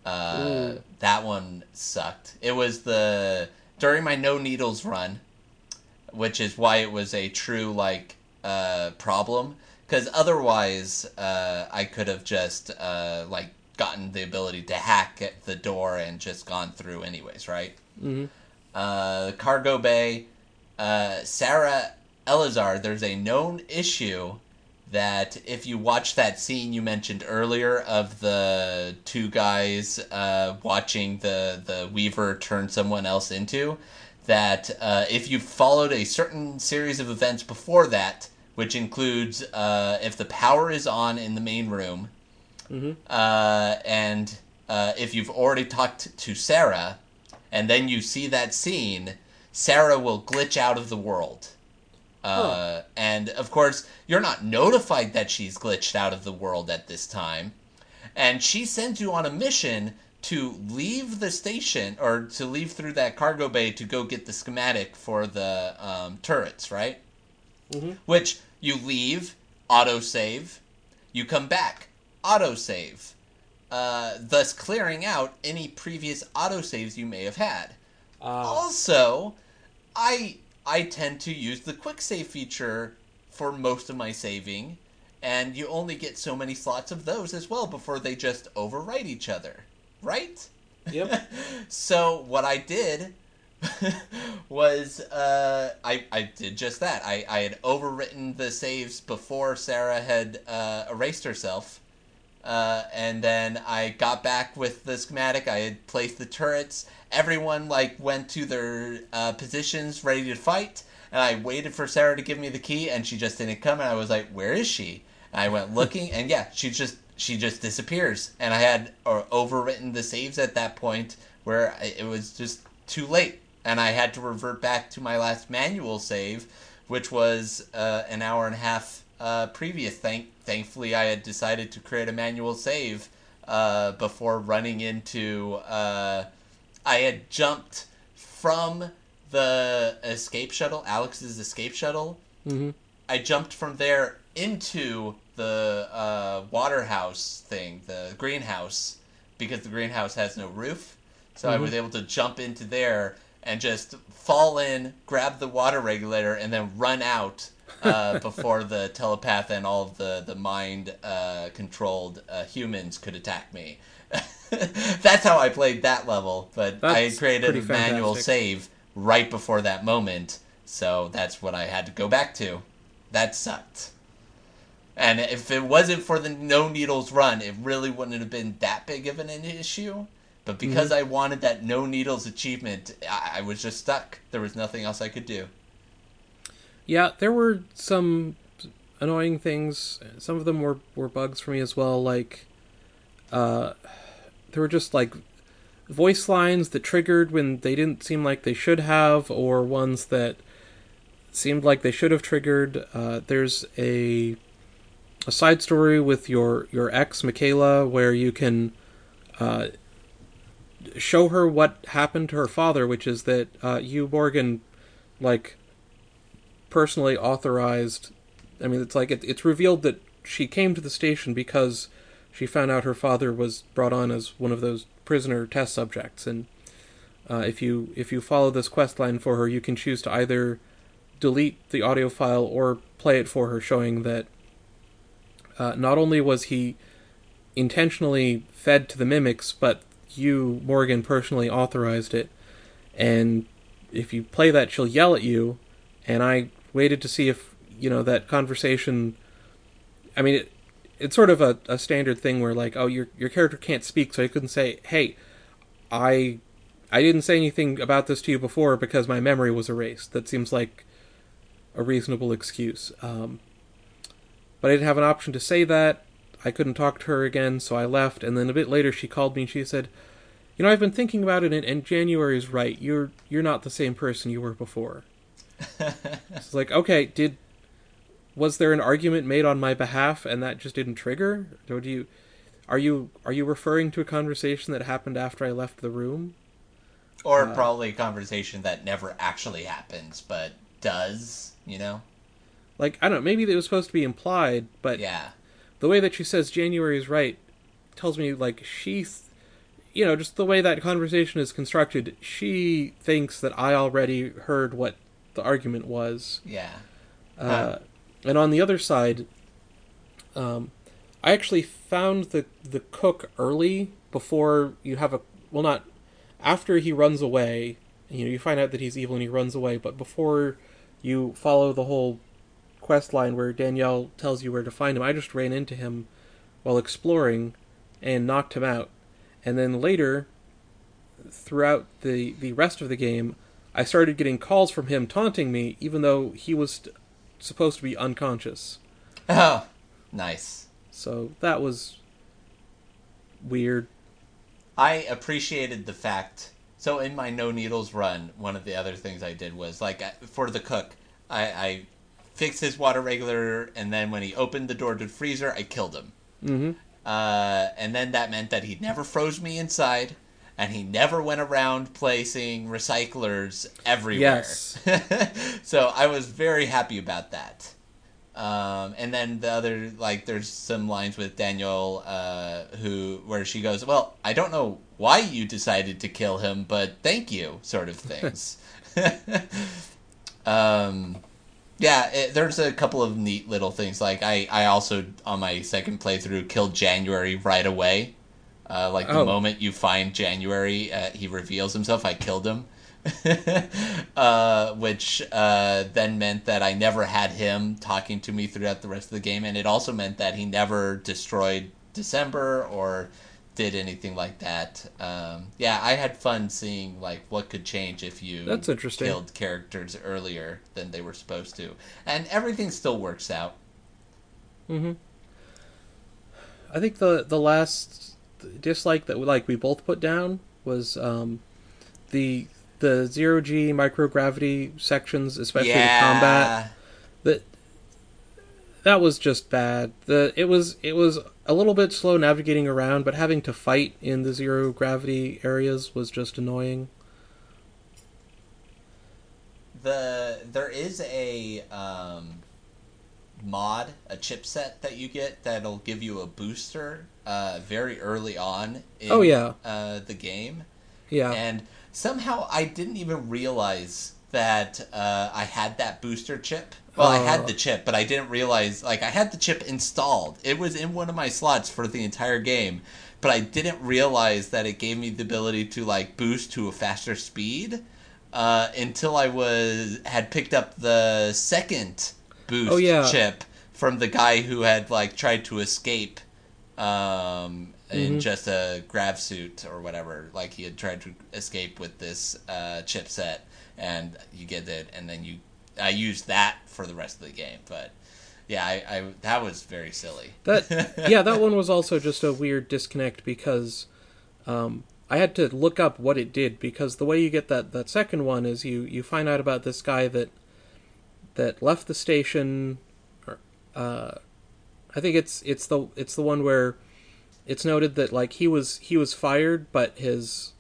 That one sucked. It was during my no needles run, which is why it was a true like problem, because otherwise I could have just like gotten the ability to hack at the door and just gone through anyways, right? Mm-hmm. Cargo bay, Sarah Elazar, there's a known issue that if you watch that scene you mentioned earlier of the two guys watching the Weaver turn someone else into, that if you followed a certain series of events before that, which includes if the power is on in the main room, Mm-hmm. and if you've already talked to Sarah, and then you see that scene, Sarah will glitch out of the world. And of course, you're not notified that she's glitched out of the world at this time, and she sends you on a mission to leave the station, or to leave through that cargo bay to go get the schematic for the turrets, right? Mm-hmm. Which you leave, autosave, you come back, autosave, thus clearing out any previous autosaves you may have had. Also, I tend to use the quick save feature for most of my saving, and you only get so many slots of those as well before they just overwrite each other. Right? Yep. So what I did was I did just that. I had overwritten the saves before Sarah had erased herself, and then I got back with the schematic. I had placed the turrets. Everyone like went to their positions ready to fight, and I waited for Sarah to give me the key, and she just didn't come. And I was like, "Where is she?" And I went looking, and yeah, she just disappears. And I had overwritten the saves at that point where it was just too late, and I had to revert back to my last manual save, which was an hour and a half previous. Thankfully, I had decided to create a manual save before running into. I had jumped from the escape shuttle, Alex's escape shuttle. Mm-hmm. I jumped from there into the water house thing, the greenhouse, because the greenhouse has no roof. So I was able to jump into there and just fall in, grab the water regulator, and then run out before the telepath and all of the mind-controlled humans could attack me. That's how I played that level, but I had created a manual save right before that moment, so that's what I had to go back to. That sucked. And if it wasn't for the no needles run, it really wouldn't have been that big of an issue. But because I wanted that no needles achievement, I was just stuck. There was nothing else I could do. Yeah, there were some annoying things. Some of them were bugs for me as well. Like, there were just like voice lines that triggered when they didn't seem like they should have, or ones that seemed like they should have triggered. There's a side story with your ex Michaela where you can show her what happened to her father, which is that you, Morgan, like, personally authorized. I mean, it's like it's revealed that she came to the station because she found out her father was brought on as one of those prisoner test subjects, and if you follow this quest line for her, you can choose to either delete the audio file or play it for her, showing that not only was he intentionally fed to the mimics, but you, Morgan, personally authorized it. And if you play that, she'll yell at you. And I waited to see if, that conversation... I mean, it's sort of a standard thing where, like, oh, your character can't speak, so you couldn't say, hey, I didn't say anything about this to you before because my memory was erased. That seems like a reasonable excuse. But I didn't have an option to say that. I couldn't talk to her again, so I left. And then a bit later, she called me and she said, I've been thinking about it, and January is right. You're not the same person you were before. It's like, okay, was there an argument made on my behalf, and that just didn't trigger? Or are you referring to a conversation that happened after I left the room? Or probably a conversation that never actually happens, but does, Like, I don't know, maybe it was supposed to be implied, but yeah, the way that she says January is right tells me, like, just the way that conversation is constructed, she thinks that I already heard what the argument was. Yeah. And on the other side, I actually found the cook early before you have not after he runs away. You find out that he's evil and he runs away, but before you follow the whole quest line where Danielle tells you where to find him, I just ran into him while exploring and knocked him out. And then later, throughout the rest of the game, I started getting calls from him taunting me, even though he was supposed to be unconscious. Oh, nice. So that was weird. I appreciated the fact... So in my No Needles run, one of the other things I did was, like, for the cook, I fixed his water regulator, and then when he opened the door to the freezer, I killed him. Mm-hmm. And then that meant that he never froze me inside, and he never went around placing recyclers everywhere. Yes. So I was very happy about that. And then the other, like, there's some lines with Daniel, where she goes, well, I don't know why you decided to kill him, but thank you, sort of things. There's a couple of neat little things. Like, I also, on my second playthrough, killed January right away. The moment you find January, he reveals himself, I killed him. Which then meant that I never had him talking to me throughout the rest of the game, and it also meant that he never destroyed December or did anything like that. I had fun seeing, like, what could change if you That's interesting. killed characters earlier than they were supposed to, and everything still works out. Mm-hmm. I think the last dislike that we both put down was the 0G microgravity sections, especially the combat. That was just bad. It was a little bit slow navigating around, but having to fight in the zero gravity areas was just annoying. There is a mod, a chipset that you get that'll give you a booster very early on in the game. Yeah. And somehow I didn't even realize that I had that booster chip. Well, I had the chip, but I didn't realize, like, I had the chip installed. It was in one of my slots for the entire game, but I didn't realize that it gave me the ability to, like, boost to a faster speed until I had picked up the second boost chip from the guy who had, like, tried to escape in just a grav suit or whatever. Like, he had tried to escape with this chipset, and you get it, and then I used that for the rest of the game. But yeah, I that was very silly. That one was also just a weird disconnect because I had to look up what it did, because the way you get that second one is you find out about this guy that left the station. I think it's the one where it's noted that, like, he was fired, but his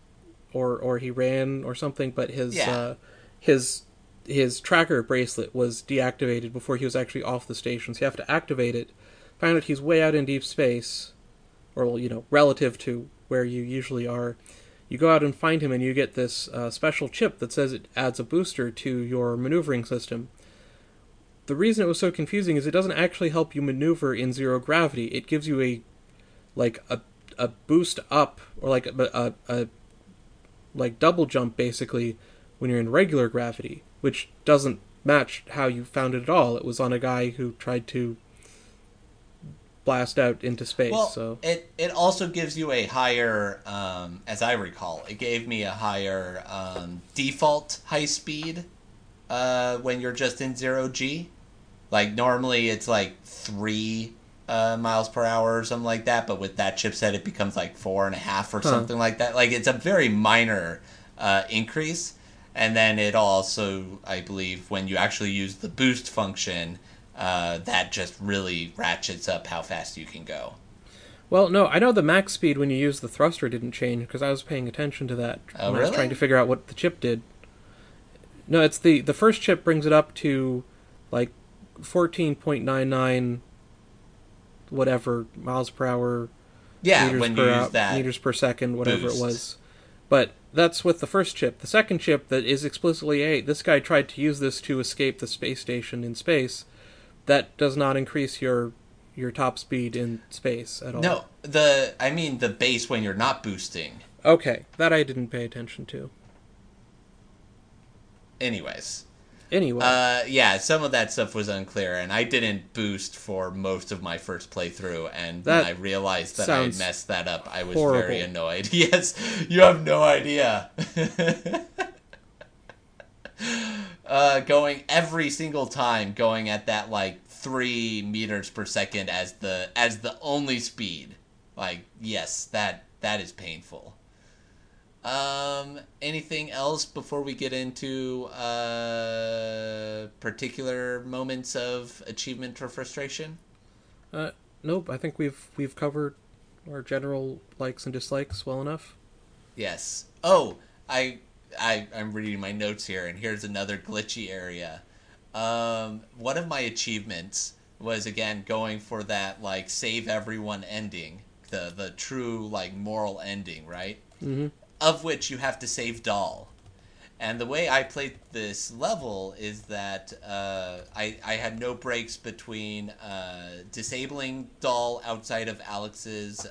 or he ran or something, but Yeah. his his tracker bracelet was deactivated before he was actually off the station. So you have to activate it. Find out he's way out in deep space, or well, relative to where you usually are. You go out and find him, and you get this special chip that says it adds a booster to your maneuvering system. The reason it was so confusing is it doesn't actually help you maneuver in zero gravity. It gives you like a boost up, or like a like double jump basically when you're in regular gravity, which doesn't match how you found it at all. It was on a guy who tried to blast out into space. Well, So it also gives you a higher, as I recall, it gave me a higher default high speed when you're just in 0G. Like, normally it's like 3 miles per hour or something like that, but with that chipset it becomes like 4.5 or something like that. Like, it's a very minor increase. And then it also, I believe, when you actually use the boost function, that just really ratchets up how fast you can go. well, no, I know the max speed when you use the thruster didn't change because I was paying attention to that Oh, when I was trying to really? figure out what the chip did. No, it's the first chip brings it up to like 14.99 whatever miles per hour, Yeah, when you use that meters per second, whatever it boost. was. But that's with the first chip. The second chip that is explicitly this guy tried to use this to escape the space station in space. That does not increase your top speed in space at all. No, I mean the base when you're not boosting. Okay, that I didn't pay attention to. Anyways. Anyway, Yeah, some of that stuff was unclear, and I didn't boost for most of my first playthrough, and when I that realized that I had sounds messed that up, I was very horrible. annoyed. Yes, you have no idea. Going every single time, going at that like 3 meters per second as the only speed. Like, yes, that is painful. Anything else before we get into particular moments of achievement or frustration? Uh, nope. I think we've covered our general likes and dislikes well enough. Yes. Oh, I, I'm reading my notes here, and here's another glitchy area. One of my achievements was again going for that like save everyone ending, the true like moral ending, right? Mm-hmm. Of which you have to save Doll. And the way I played this level is that I had no breaks between disabling Doll outside of Alex's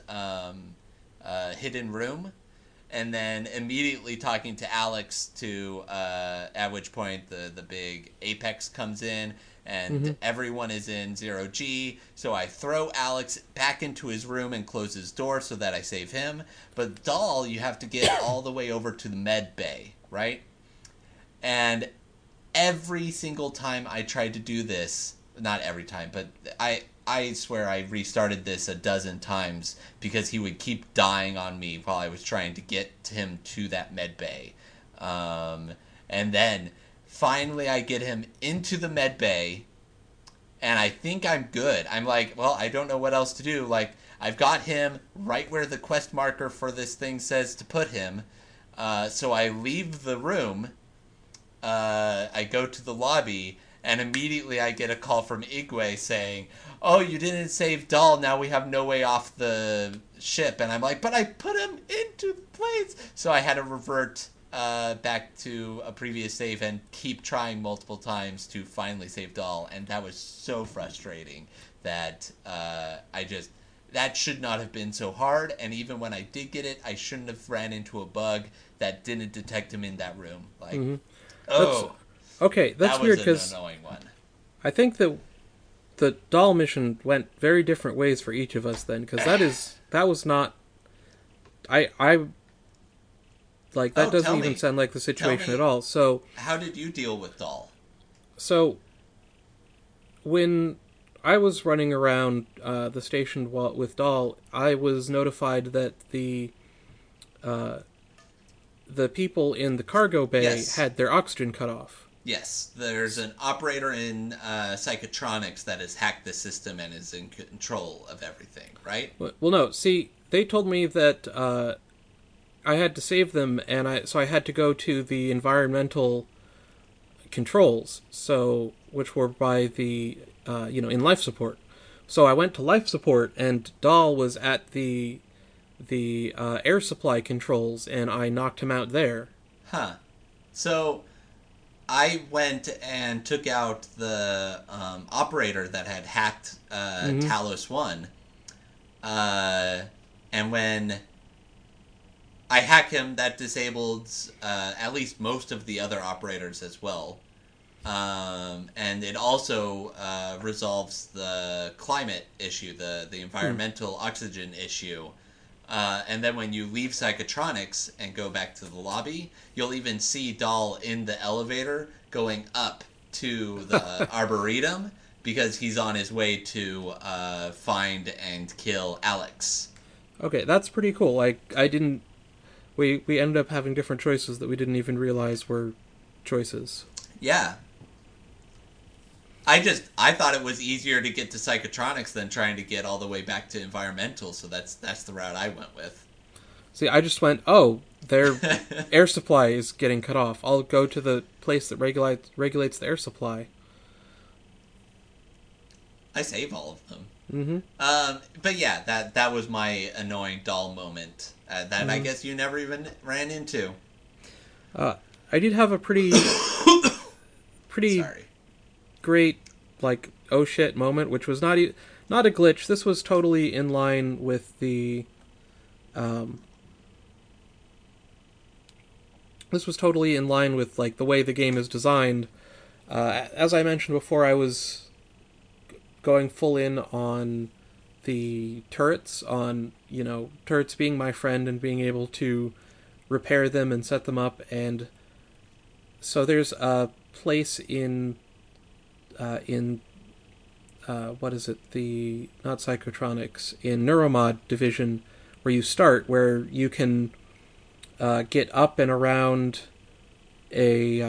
hidden room, and then immediately talking to Alex to at which point the big apex comes in and Mm-hmm. everyone is in 0G. So I throw Alex back into his room and close his door so that I save him. But Doll, you have to get all the way over to the med bay, right? And every single time I tried to do this, not every time, but I swear I restarted this a dozen times because he would keep dying on me while I was trying to get him to that med bay. And then finally I get him into the med bay and I think I'm good. I'm like, well, I don't know what else to do. Like, I've got him right where the quest marker for this thing says to put him. So I leave the room, I go to the lobby, and immediately I get a call from Igwe saying, "Oh, you didn't save Doll. Now we have no way off the ship." And I'm like, "But I put him into the planes." So I had to revert back to a previous save and keep trying multiple times to finally save Doll. And that was so frustrating that I just that should not have been so hard. And even when I did get it, I shouldn't have ran into a bug that didn't detect him in that room. Like, Mm-hmm. That's oh, okay. That's that weird was an because annoying one. I think that the doll mission went very different ways for each of us then, because that was not. I like that Oh, doesn't tell even me. sound like the Tell situation at me, all. how did you deal with Doll? So when I was running around the station with Doll, I was notified that uh, the people in the cargo bay Yes. had their oxygen cut off. Yes, there's an operator in Psychotronics that has hacked the system and is in control of everything, right? Well, no, see, they told me that I had to save them, and I had to go to the environmental controls, so which were by the in life support. So I went to life support, and Dahl was at the air supply controls, and I knocked him out there. Huh. So I went and took out the operator that had hacked Mm-hmm. Talos 1. Uh, and when I hack him, that disabled at least most of the other operators as well. And it also resolves the climate issue, the environmental oxygen issue. And then when you leave Psychotronics and go back to the lobby, you'll even see Dahl in the elevator going up to the Arboretum because he's on his way to find and kill Alex. Okay, that's pretty cool. Like I didn't. We ended up having different choices that we didn't even realize were choices. Yeah. I thought it was easier to get to Psychotronics than trying to get all the way back to Environmental, so that's the route I went with. See, I just went, oh, their air supply is getting cut off. I'll go to the place that regulates the air supply. I save all of them. Mm-hmm. But yeah, that was my annoying doll moment that I Mm-hmm. guess you never even ran into. Uh, I did have a pretty Sorry. great like oh shit moment, which was not a glitch. This was totally in line with the um, this was totally in line with like the way the game is designed. As I mentioned before, I was going full in on the turrets, on turrets being my friend and being able to repair them and set them up. And so there's a place in what is it, the not Psychotronics, in Neuromod division, where you start, where you can get up and around a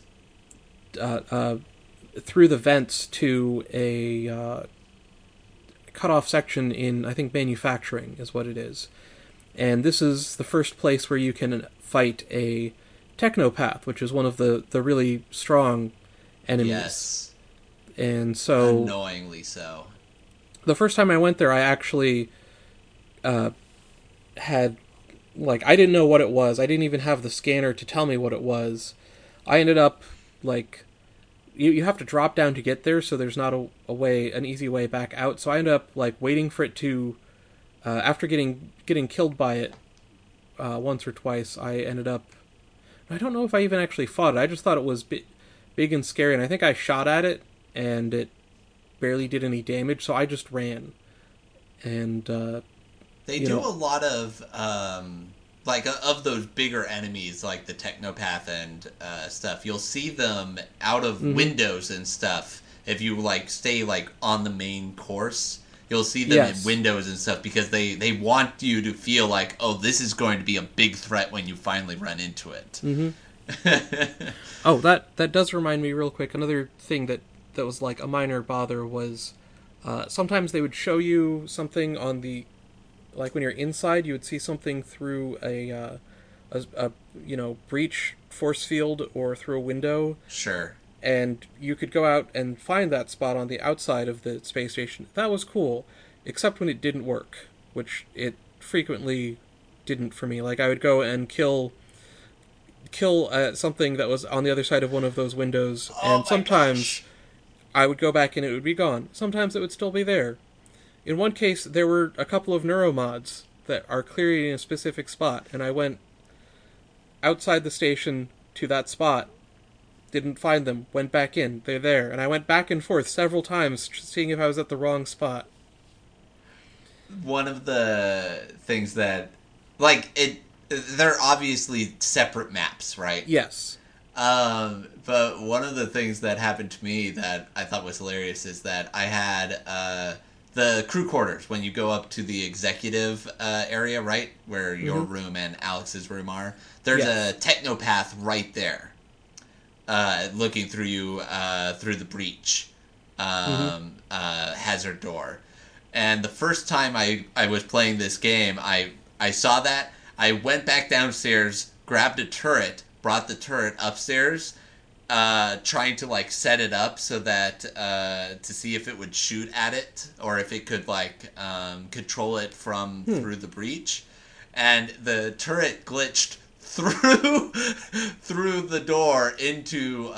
through the vents to a cut-off section in, I think, manufacturing is what it is. And this is the first place where you can fight a Technopath, which is one of the really strong enemies. Yes. And so Annoyingly so. the first time I went there, I actually had, like, I didn't know what it was. I didn't even have the scanner to tell me what it was. I ended up, like, you have to drop down to get there, so there's not an easy way back out. So I ended up, like, waiting for it to, after getting killed by it once or twice, I ended up, I don't know if I even actually fought it. I just thought it was big and scary, and I think I shot at it, and it barely did any damage, so I just ran. And, They do a lot of of those bigger enemies like the Technopath and stuff. You'll see them out of windows and stuff. If you like stay like on the main course, you'll see them in windows and stuff because they want you to feel like, oh, this is going to be a big threat when you finally run into it. Mm-hmm. Oh, that does remind me real quick. Another thing that was like a minor bother was sometimes they would show you something on the, like when you're inside, you would see something through a breach force field or through a window. Sure. And you could go out and find that spot on the outside of the space station. That was cool, except when it didn't work, which it frequently didn't for me. Like I would go and kill something that was on the other side of one of those windows, and sometimes I would go back and it would be gone. Sometimes it would still be there. In one case, there were a couple of neuromods that are clearly in a specific spot, and I went outside the station to that spot, didn't find them, went back in, they're there, and I went back and forth several times, seeing if I was at the wrong spot. One of the things that, like, they're obviously separate maps, right? Yes. But one of the things that happened to me that I thought was hilarious is that I had the crew quarters when you go up to the executive area, right? Where your room and Alex's room are. There's a Technopath right there, looking through you through the breach hazard door. And the first time I was playing this game, I saw that. I went back downstairs, grabbed a turret, brought the turret upstairs, trying to like set it up so that to see if it would shoot at it or if it could like control it from through the breach, and the turret glitched through through the door into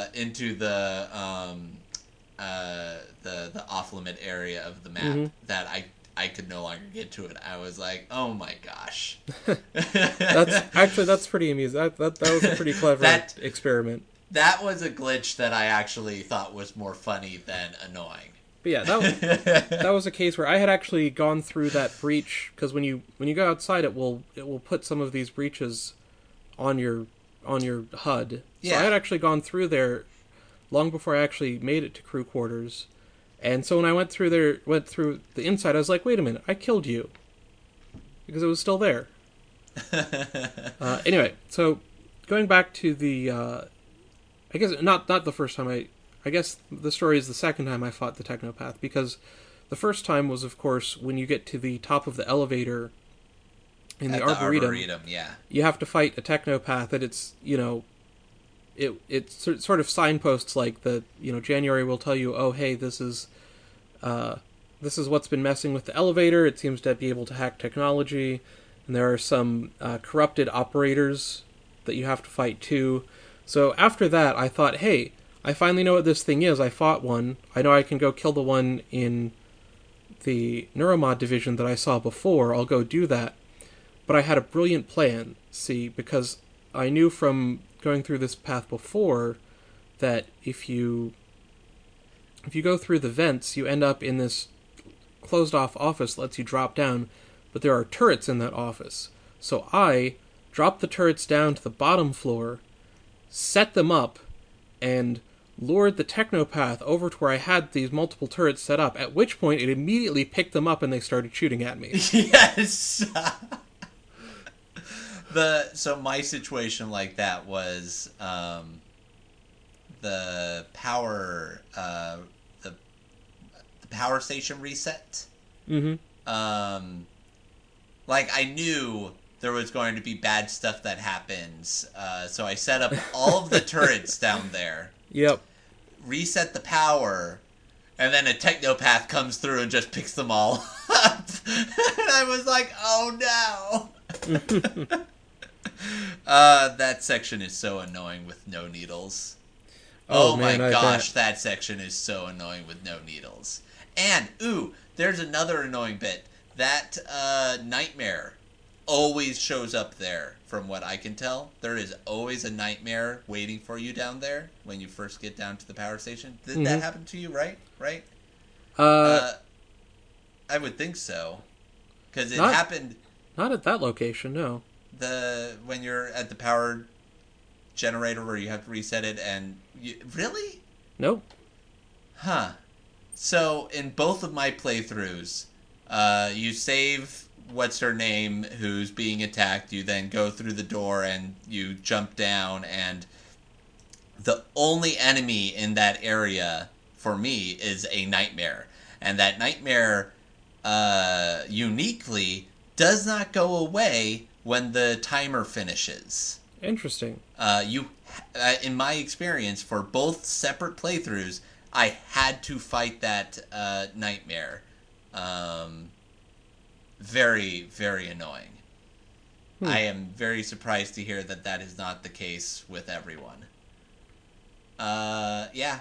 the off limit area of the map that I could no longer get to it. I was like, oh my gosh. That's pretty amusing. That was a pretty clever experiment. That was a glitch that I actually thought was more funny than annoying. But yeah, that was a case where I had actually gone through that breach, because when you go outside, it will put some of these breaches on your HUD. So I had actually gone through there long before I actually made it to crew quarters. And so when I went through the inside, I was like, wait a minute, I killed you. Because it was still there. Anyway, so going back to the, I guess not the first time I guess the story is the second time I fought the Technopath, because the first time was, of course, when you get to the top of the elevator in the Arboretum, yeah. You have to fight a Technopath, and it's, it sort of signposts like the, January will tell you, oh, hey, this is what's been messing with the elevator. It seems to be able to hack technology, and there are some corrupted operators that you have to fight too. So after that, I thought, hey, I finally know what this thing is. I fought one. I know I can go kill the one in the Neuromod division that I saw before. I'll go do that. But I had a brilliant plan, see, because I knew from going through this path before that if you go through the vents, you end up in this closed-off office that lets you drop down, but there are turrets in that office. So I dropped the turrets down to the bottom floor, set them up, and lured the Technopath over to where I had these multiple turrets set up, at which point it immediately picked them up and they started shooting at me. Yes! So my situation like that was the power the power station reset. Like I knew there was going to be bad stuff that happens, so I set up all of the turrets down there. Yep. Reset the power, and then a Technopath comes through and just picks them all up. And I was like, oh no. That section is so annoying with no needles. Oh man, my gosh, that section is so annoying with no needles. And, there's another annoying bit. That nightmare always shows up there, from what I can tell. There is always a nightmare waiting for you down there when you first get down to the power station. Did that happen to you, right? I would think so. Because it happened... Not at that location, no. When you're at the power generator where you have to reset it and... Really? Nope. Huh. So, in both of my playthroughs, you save what's-her-name who's being attacked, you then go through the door and you jump down, and the only enemy in that area, for me, is a nightmare. And that nightmare, uniquely, does not go away when the timer finishes. Interesting. In my experience, for both separate playthroughs, I had to fight that nightmare. Very, very annoying. I am very surprised to hear that is not the case with everyone. Yeah.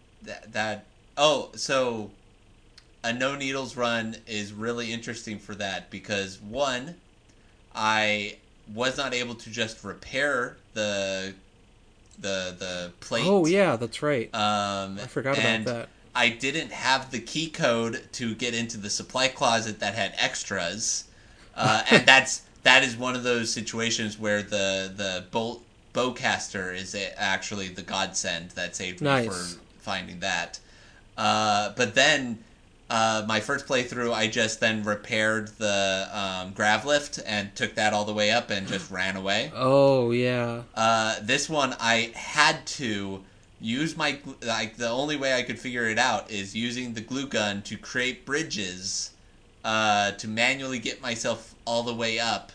So a no needles run is really interesting for that because, one, I was not able to just repair the plate. Oh yeah, that's right. I forgot about that. I didn't have the key code to get into the supply closet that had extras, and that is one of those situations where the bowcaster is actually the godsend that saved me for finding that. But then my first playthrough, I just then repaired the grav lift and took that all the way up and just ran away. Oh yeah. This one I had to use the only way I could figure it out is using the glue gun to create bridges to manually get myself all the way up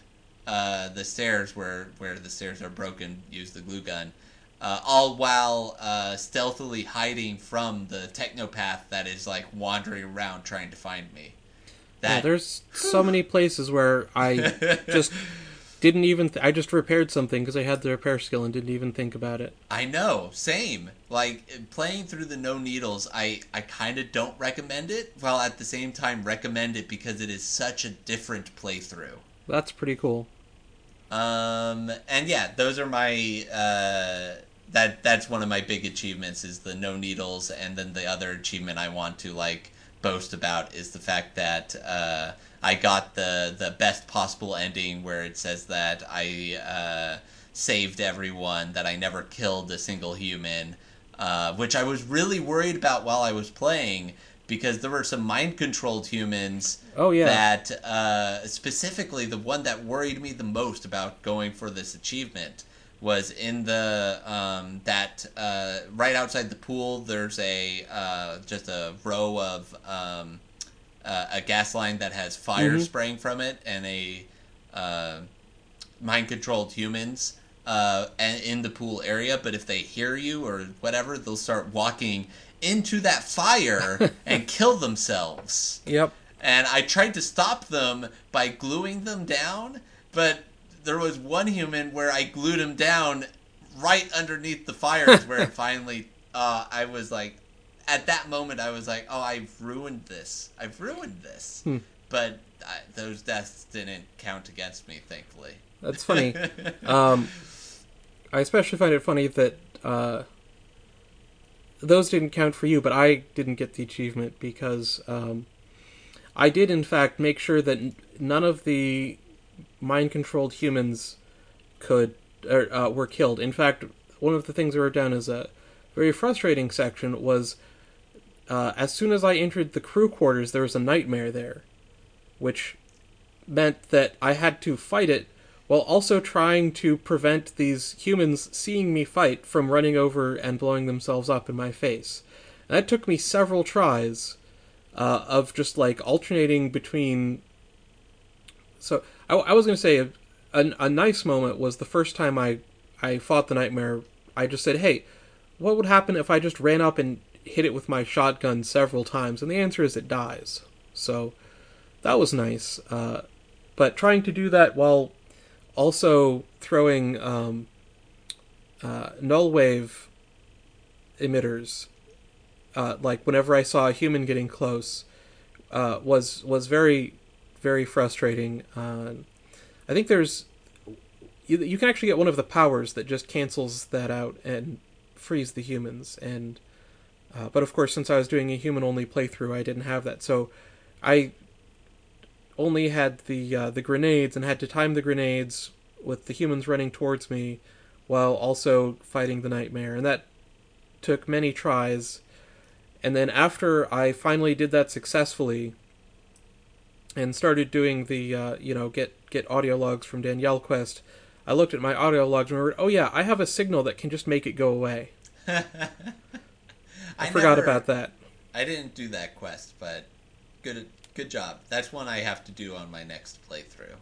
the stairs where the stairs are broken, use the glue gun, all while stealthily hiding from the technopath that is like wandering around trying to find me. Yeah, there's so many places where I just didn't even... I just repaired something because I had the repair skill and didn't even think about it. I know, same. Like, playing through the no needles, I kind of don't recommend it, while at the same time recommend it because it is such a different playthrough. That's pretty cool. And yeah, those are my... that's one of my big achievements, is the no needles, and then the other achievement I want to, like, boast about is the fact that I got the best possible ending, where it says that I saved everyone, that I never killed a single human, which I was really worried about while I was playing, because there were some mind-controlled humans. Oh, yeah. That, specifically the one that worried me the most about going for this achievement was in the right outside the pool. There's just a row of a gas line that has fire spraying from it, and a mind-controlled humans and in the pool area. But if they hear you or whatever, they'll start walking into that fire and kill themselves. Yep. And I tried to stop them by gluing them down, but there was one human where I glued him down right underneath the fires, where it finally, I was like, at that moment I was like, oh, I've ruined this. But those deaths didn't count against me, thankfully. That's funny. I especially find it funny that those didn't count for you, but I didn't get the achievement because I did, in fact, make sure that none of the mind-controlled humans were killed. In fact, one of the things I wrote down as a very frustrating section was as soon as I entered the crew quarters, there was a nightmare there, which meant that I had to fight it while also trying to prevent these humans seeing me fight from running over and blowing themselves up in my face. And that took me several tries of just like alternating between... So I was going to say a nice moment was the first time I fought the nightmare. I just said, hey, what would happen if I just ran up and hit it with my shotgun several times? And the answer is it dies. So that was nice. But trying to do that while also throwing null wave emitters, like whenever I saw a human getting close, was very, very frustrating. I think there's... You can actually get one of the powers that just cancels that out and frees the humans. And but of course, since I was doing a human-only playthrough, I didn't have that. So I only had the grenades and had to time the grenades with the humans running towards me while also fighting the nightmare. And that took many tries. And then after I finally did that successfully and started doing the, get audio logs from Danielle Quest, I looked at my audio logs and remembered, oh yeah, I have a signal that can just make it go away. I forgot about that. I didn't do that quest, but good job. That's one I have to do on my next playthrough,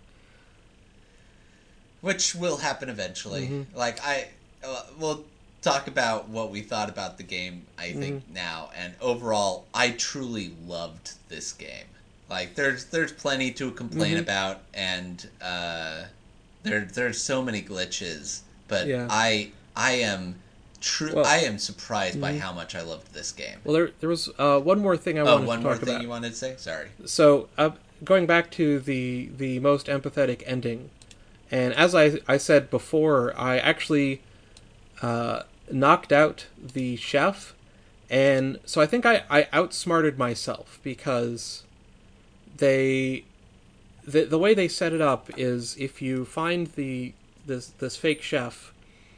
which will happen eventually. Mm-hmm. Like we'll talk about what we thought about the game, I think, now. And overall, I truly loved this game. Like, there's plenty to complain about, and there's so many glitches, but yeah. I am surprised by how much I loved this game. Well, there was one more thing I wanted to talk about. One more thing you wanted to say? Sorry. So, going back to the most empathetic ending, and as I said before, I actually knocked out the chef, and so I think I outsmarted myself, because the way they set it up is if you find this fake chef,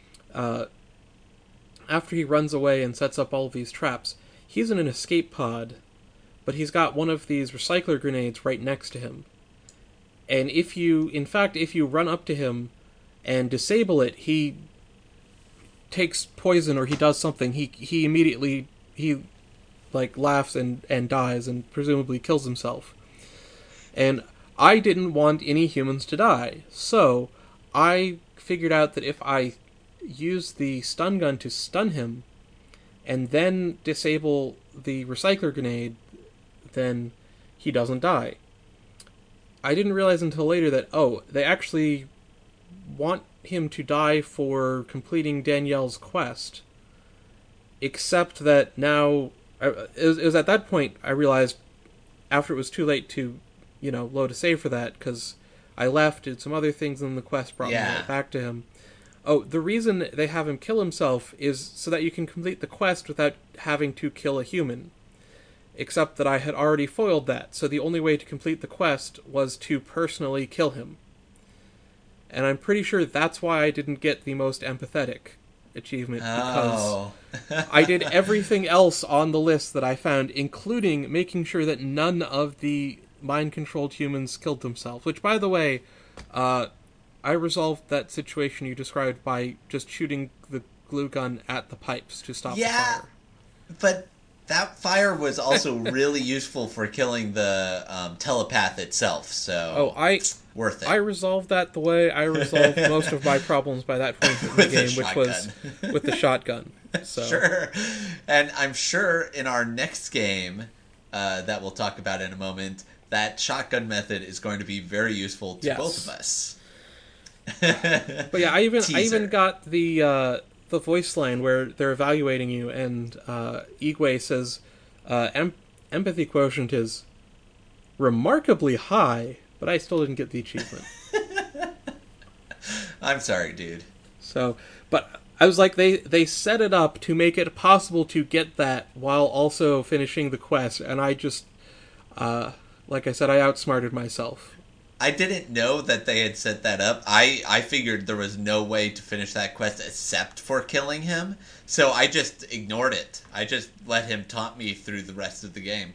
after he runs away and sets up all of these traps, he's in an escape pod, but he's got one of these recycler grenades right next to him. And if you run up to him and disable it, he takes poison or he does something. He immediately laughs and dies and presumably kills himself. And I didn't want any humans to die, so I figured out that if I use the stun gun to stun him, and then disable the recycler grenade, then he doesn't die. I didn't realize until later that, they actually want him to die for completing Danielle's quest, except that now, it was at that point I realized, after it was too late to, load a save for that, because I left, did some other things, and the quest brought me right back to him. Oh, the reason they have him kill himself is so that you can complete the quest without having to kill a human. Except that I had already foiled that, so the only way to complete the quest was to personally kill him. And I'm pretty sure that's why I didn't get the most empathetic achievement, because I did everything else on the list that I found, including making sure that none of the mind-controlled humans killed themselves. Which, by the way, I resolved that situation you described by just shooting the glue gun at the pipes to stop the fire. But that fire was also really useful for killing the telepath itself, so worth it. I resolved that the way I resolved most of my problems by that point in the game, which was with the shotgun. So. Sure. And I'm sure in our next game that we'll talk about in a moment, that shotgun method is going to be very useful to both of us. But yeah, I even got the voice line where they're evaluating you, and Igwe says empathy quotient is remarkably high, but I still didn't get the achievement. I'm sorry, dude. So, but I was like, they set it up to make it possible to get that while also finishing the quest, and I just, like I said, I outsmarted myself. I didn't know that they had set that up. I figured there was no way to finish that quest except for killing him, so I just ignored it. I just let him taunt me through the rest of the game.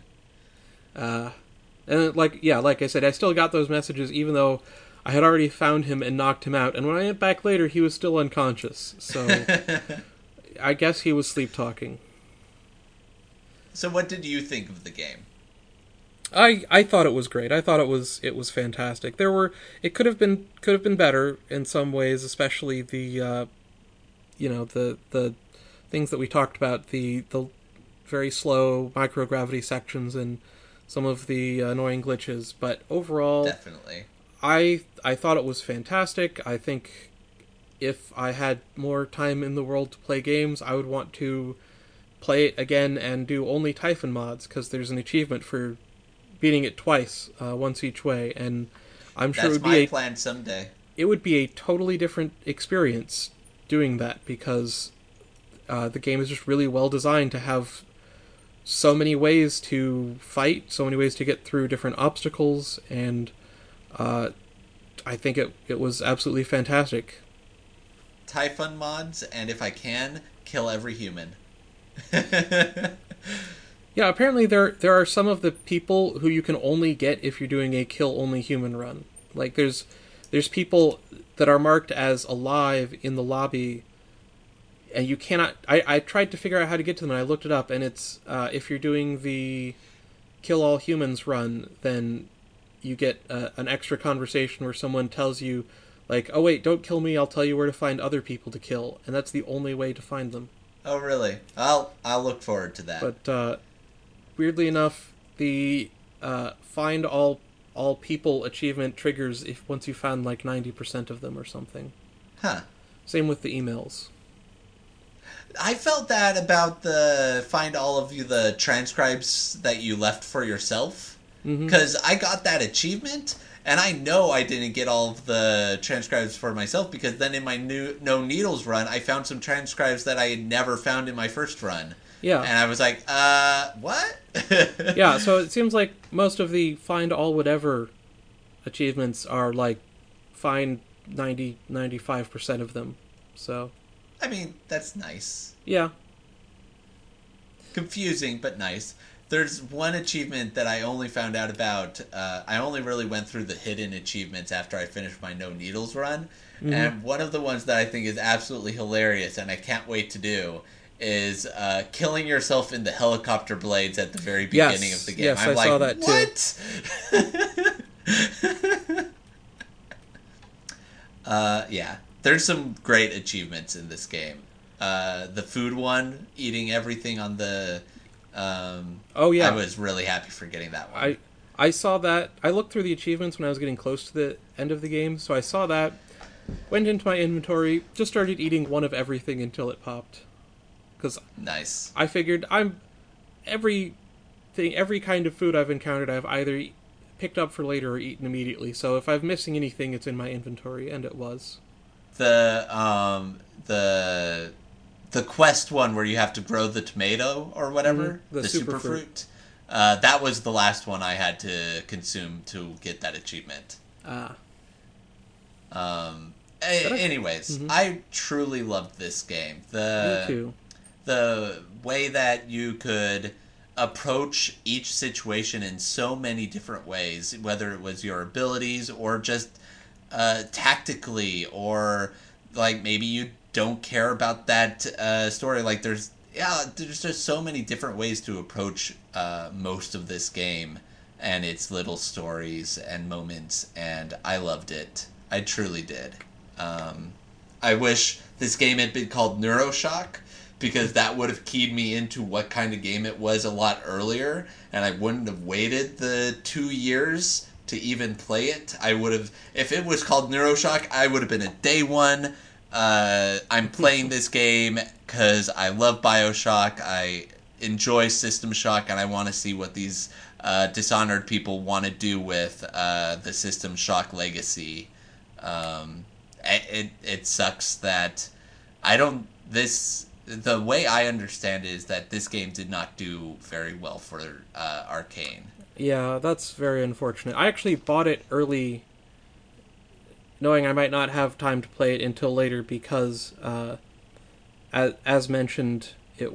And like I said, I still got those messages even though I had already found him and knocked him out, and when I went back later, he was still unconscious, so I guess he was sleep-talking. So what did you think of the game? I thought it was great. I thought it was fantastic. It could have been better in some ways, especially the the things that we talked about, the very slow microgravity sections and some of the annoying glitches. But overall, definitely, I thought it was fantastic. I think if I had more time in the world to play games, I would want to play it again and do only Typhon mods, because there's an achievement for beating it twice, once each way, and I'm sure that's my plan someday. It would be a totally different experience doing that, because the game is just really well designed to have so many ways to fight, so many ways to get through different obstacles, and I think it was absolutely fantastic. Typhon mods, and if I can, kill every human. Yeah, apparently there are some of the people who you can only get if you're doing a kill-only human run. Like, there's people that are marked as alive in the lobby, and you cannot... I tried to figure out how to get to them, and I looked it up, and it's, if you're doing the kill-all-humans run, then you get an extra conversation where someone tells you, like, oh wait, don't kill me, I'll tell you where to find other people to kill, and that's the only way to find them. Oh, really? I'll look forward to that. But, weirdly enough, the find all people achievement triggers once you found like 90% of them or something. Huh. Same with the emails. I felt that about the find all of you the transcribes that you left for yourself. Because I got that achievement, and I know I didn't get all of the transcribes for myself, because then in my No Needles run, I found some transcribes that I had never found in my first run. Yeah. And I was like, what? Yeah, so it seems like most of the find all whatever achievements are like find 95% of them. So, I mean, that's nice. Yeah. Confusing, but nice. There's one achievement that I only found out about. I only really went through the hidden achievements after I finished my No Needles run. And one of the ones that I think is absolutely hilarious and I can't wait to do is killing yourself in the helicopter blades at the very beginning of the game. Yes, I'm I like, saw that what? too. Yeah, there's some great achievements in this game. The food one, eating everything on the. Oh I yeah, was really happy for getting that one. I I saw that. I looked through the achievements when I was getting close to the end of the game, so I saw that. Went into my inventory, just started eating one of everything until it popped. Because Nice. I figured every every kind of food I've encountered, I've either picked up for later or eaten immediately. So if I'm missing anything, it's in my inventory, and it was. The quest one where you have to grow the tomato or whatever, The the super superfruit. That was the last one I had to consume to get that achievement. Ah, Anyways, I truly loved this game. me too. The way that you could approach each situation in so many different ways, whether it was your abilities or just tactically, or like maybe you don't care about that story. Like there's just so many different ways to approach most of this game and its little stories and moments, and I loved it. I truly did. I wish this game had been called Neuroshock, because that would have keyed me into what kind of game it was a lot earlier, and I wouldn't have waited the 2 years to even play it. I would have, if it was called Neuroshock, I would have been a day one. I'm playing this game because I love Bioshock, I enjoy System Shock, and I want to see what these Dishonored people want to do with the System Shock legacy. It sucks that I don't this the way I understand it is that this game did not do very well for Arcane. Yeah, that's very unfortunate. I actually bought it early, knowing I might not have time to play it until later because, as mentioned,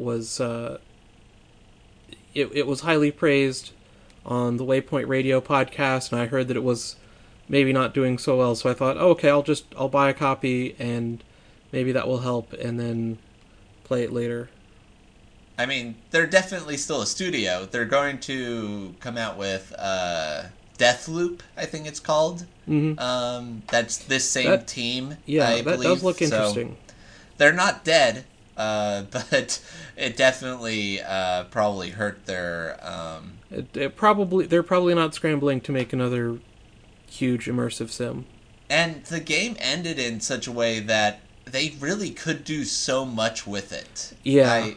it was highly praised on the Waypoint Radio podcast, and I heard that it was maybe not doing so well. So I thought, oh, okay, I'll buy a copy, and maybe that will help, and then play it later. I mean, they're definitely still a studio. They're going to come out with Deathloop, I think it's called. That's this same team, Yeah, I that believe. does look interesting. So they're not dead, but it definitely probably hurt their. They're probably not scrambling to make another huge immersive sim. And the game ended in such a way that they really could do so much with it. Yeah.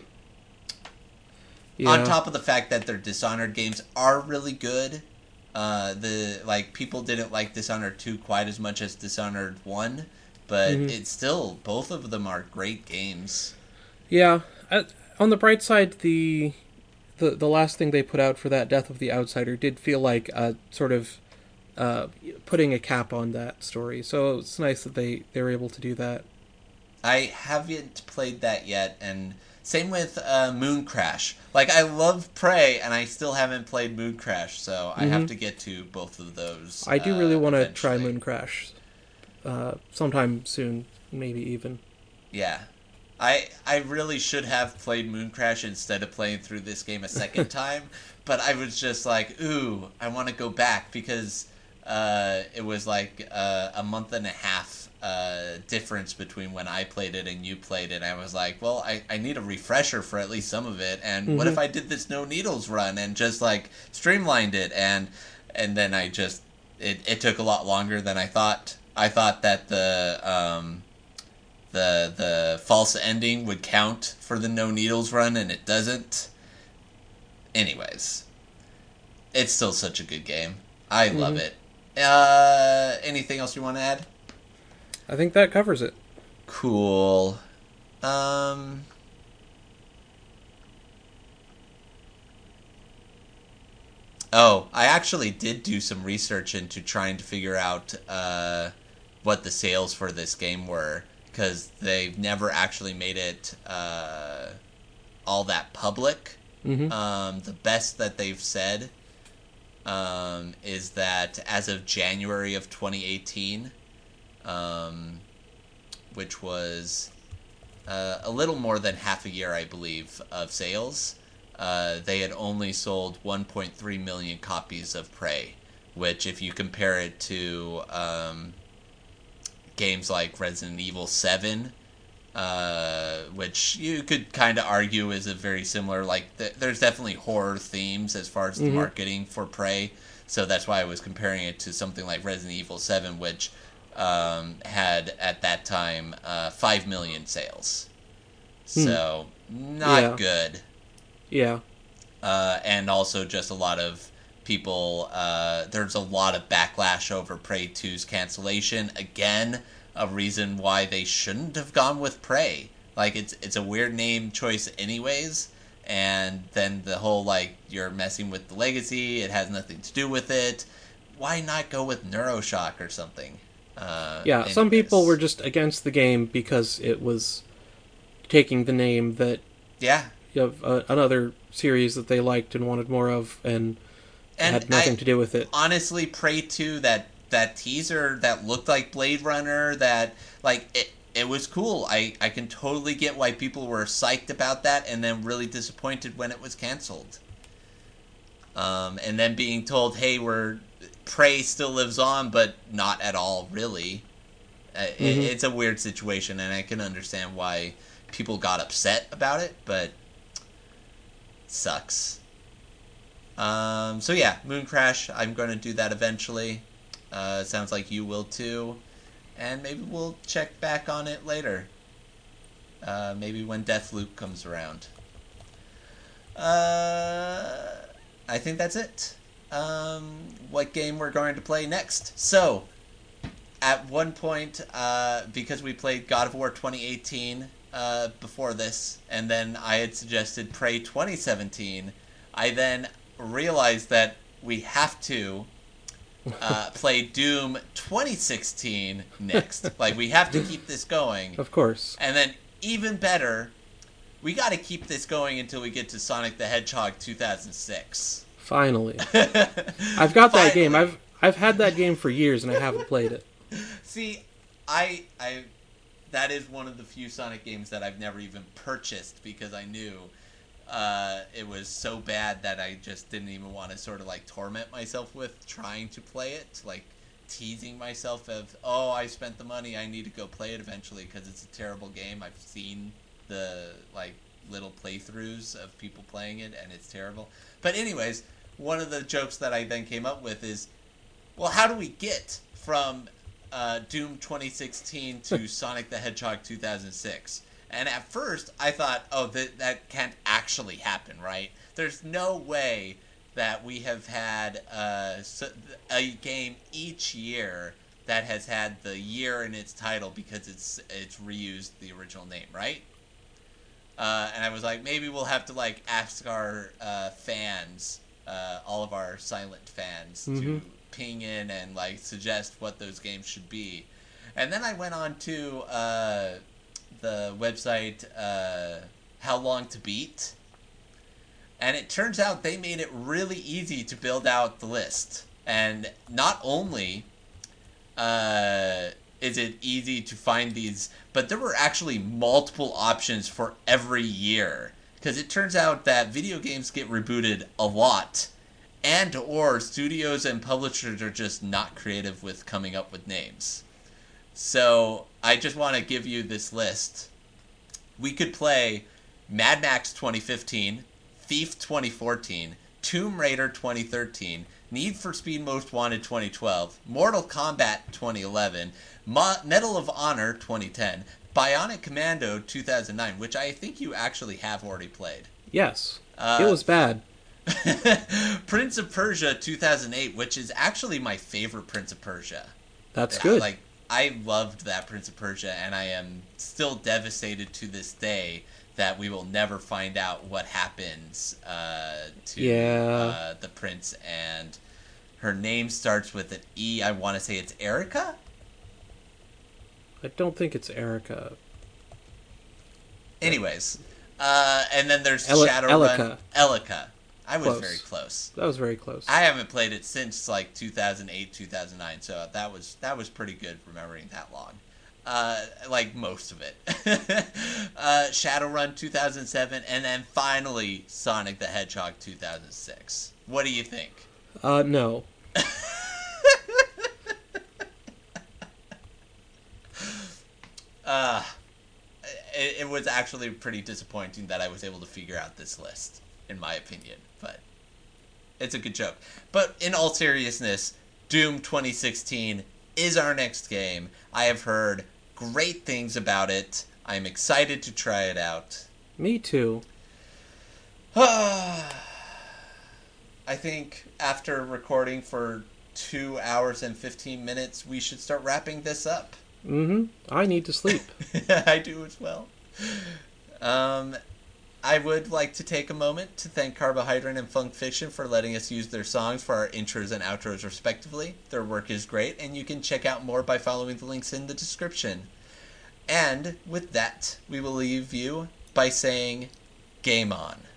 On top of the fact that their Dishonored games are really good, people didn't like Dishonored 2 quite as much as Dishonored 1, but it's still, both of them are great games. Yeah. On the bright side, the last thing they put out for that, Death of the Outsider, did feel like a sort of putting a cap on that story. So it's nice that they were able to do that. I haven't played that yet, and same with Moon Crash. Like, I love Prey, and I still haven't played Moon Crash, so I have to get to both of those. I do really want to try eventually. Moon Crash sometime soon, maybe even. Yeah. I really should have played Moon Crash instead of playing through this game a second time, but I was just like, ooh, I want to go back, because it was like a month and a half difference between when I played it and you played it. I was like, well, I need a refresher for at least some of it, and what if I did this no needles run and just like streamlined it, and then I just it took a lot longer than I thought. I thought that the false ending would count for the no needles run, and it doesn't. Anyways, it's still such a good game. I love it. Anything else you want to add? I think that covers it. Cool. Oh, I actually did do some research into trying to figure out what the sales for this game were, because they've never actually made it all that public. The best that they've said is that as of January of 2018, which was a little more than half a year, I believe, of sales, they had only sold 1.3 million copies of Prey, which if you compare it to games like Resident Evil 7, which you could kind of argue is a very similar, like, there's definitely horror themes as far as the marketing for Prey, so that's why I was comparing it to something like Resident Evil 7, which had, at that time, 5 million sales. So, not good. Yeah. And also just a lot of people, there's a lot of backlash over Prey 2's cancellation. Again, a reason why they shouldn't have gone with Prey. Like, it's a weird name choice anyways, and then the whole, like, you're messing with the legacy, it has nothing to do with it. Why not go with Neuroshock or something? Anyways. Some people were just against the game because it was taking the name that of another series that they liked and wanted more of, and had nothing to do with it. Honestly, Prey 2, that teaser that looked like Blade Runner, that, like, it was cool. I can totally get why people were psyched about that and then really disappointed when it was canceled. And then being told, hey, Prey still lives on, but not at all, really. It's a weird situation, and I can understand why people got upset about it, but it sucks. So yeah, Moon Crash, I'm going to do that eventually. Sounds like you will too. And maybe we'll check back on it later. Maybe when Deathloop comes around. I think that's it. What game we're going to play next. So, at one point, because we played God of War 2018 before this, and then I had suggested Prey 2017, I then realized that we have to play Doom 2016 next. Like, we have to keep this going. Of course. And then, even better, we got to keep this going until we get to Sonic the Hedgehog 2006. Finally. I've got that game. I've had that game for years, and I haven't played it. See, that is one of the few Sonic games that I've never even purchased because I knew it was so bad that I just didn't even want to sort of like torment myself with trying to play it, like teasing myself of, oh, I spent the money, I need to go play it eventually because it's a terrible game. I've seen the like little playthroughs of people playing it and it's terrible. But anyways, one of the jokes that I then came up with is, well, how do we get from Doom 2016 to Sonic the Hedgehog 2006? And at first, I thought, oh, that can't actually happen, right? There's no way that we have had a game each year that has had the year in its title because it's reused the original name, right? And I was like, maybe we'll have to like ask our fans, all of our silent fans, to ping in and like suggest what those games should be. And then I went on to the website How Long to Beat, and it turns out they made it really easy to build out the list. And not only is it easy to find these, but there were actually multiple options for every year, because it turns out that video games get rebooted a lot, and or studios and publishers are just not creative with coming up with names. So I just want to give you this list. We could play Mad Max 2015, Thief 2014, Tomb Raider 2013, Need for Speed Most Wanted 2012, Mortal Kombat 2011, Medal of Honor 2010, Bionic Commando 2009, which I think you actually have already played. Yes. It was bad. Prince of Persia 2008, which is actually my favorite Prince of Persia. That's good. Like, I loved that Prince of Persia, and I am still devastated to this day that we will never find out what happens to the prince. And her name starts with an E. I want to say it's Erica? I don't think it's Erica. Anyways, and then there's Shadowrun. Elika. I was very close. That was very close. I haven't played it since like 2008, 2009, so that was pretty good remembering that long. Like most of it. Shadowrun 2007, and then finally Sonic the Hedgehog 2006. What do you think? No. it was actually pretty disappointing that I was able to figure out this list, in my opinion. But it's a good joke. But in all seriousness, Doom 2016 is our next game. I have heard great things about it. I'm excited to try it out. Me too. I think after recording for 2 hours and 15 minutes, we should start wrapping this up. I need to sleep. I do as well. I would like to take a moment to thank Carbohydrate and Funk Fiction for letting us use their songs for our intros and outros respectively. Their work is great, and you can check out more by following the links in the description. And with that, we will leave you by saying, game on.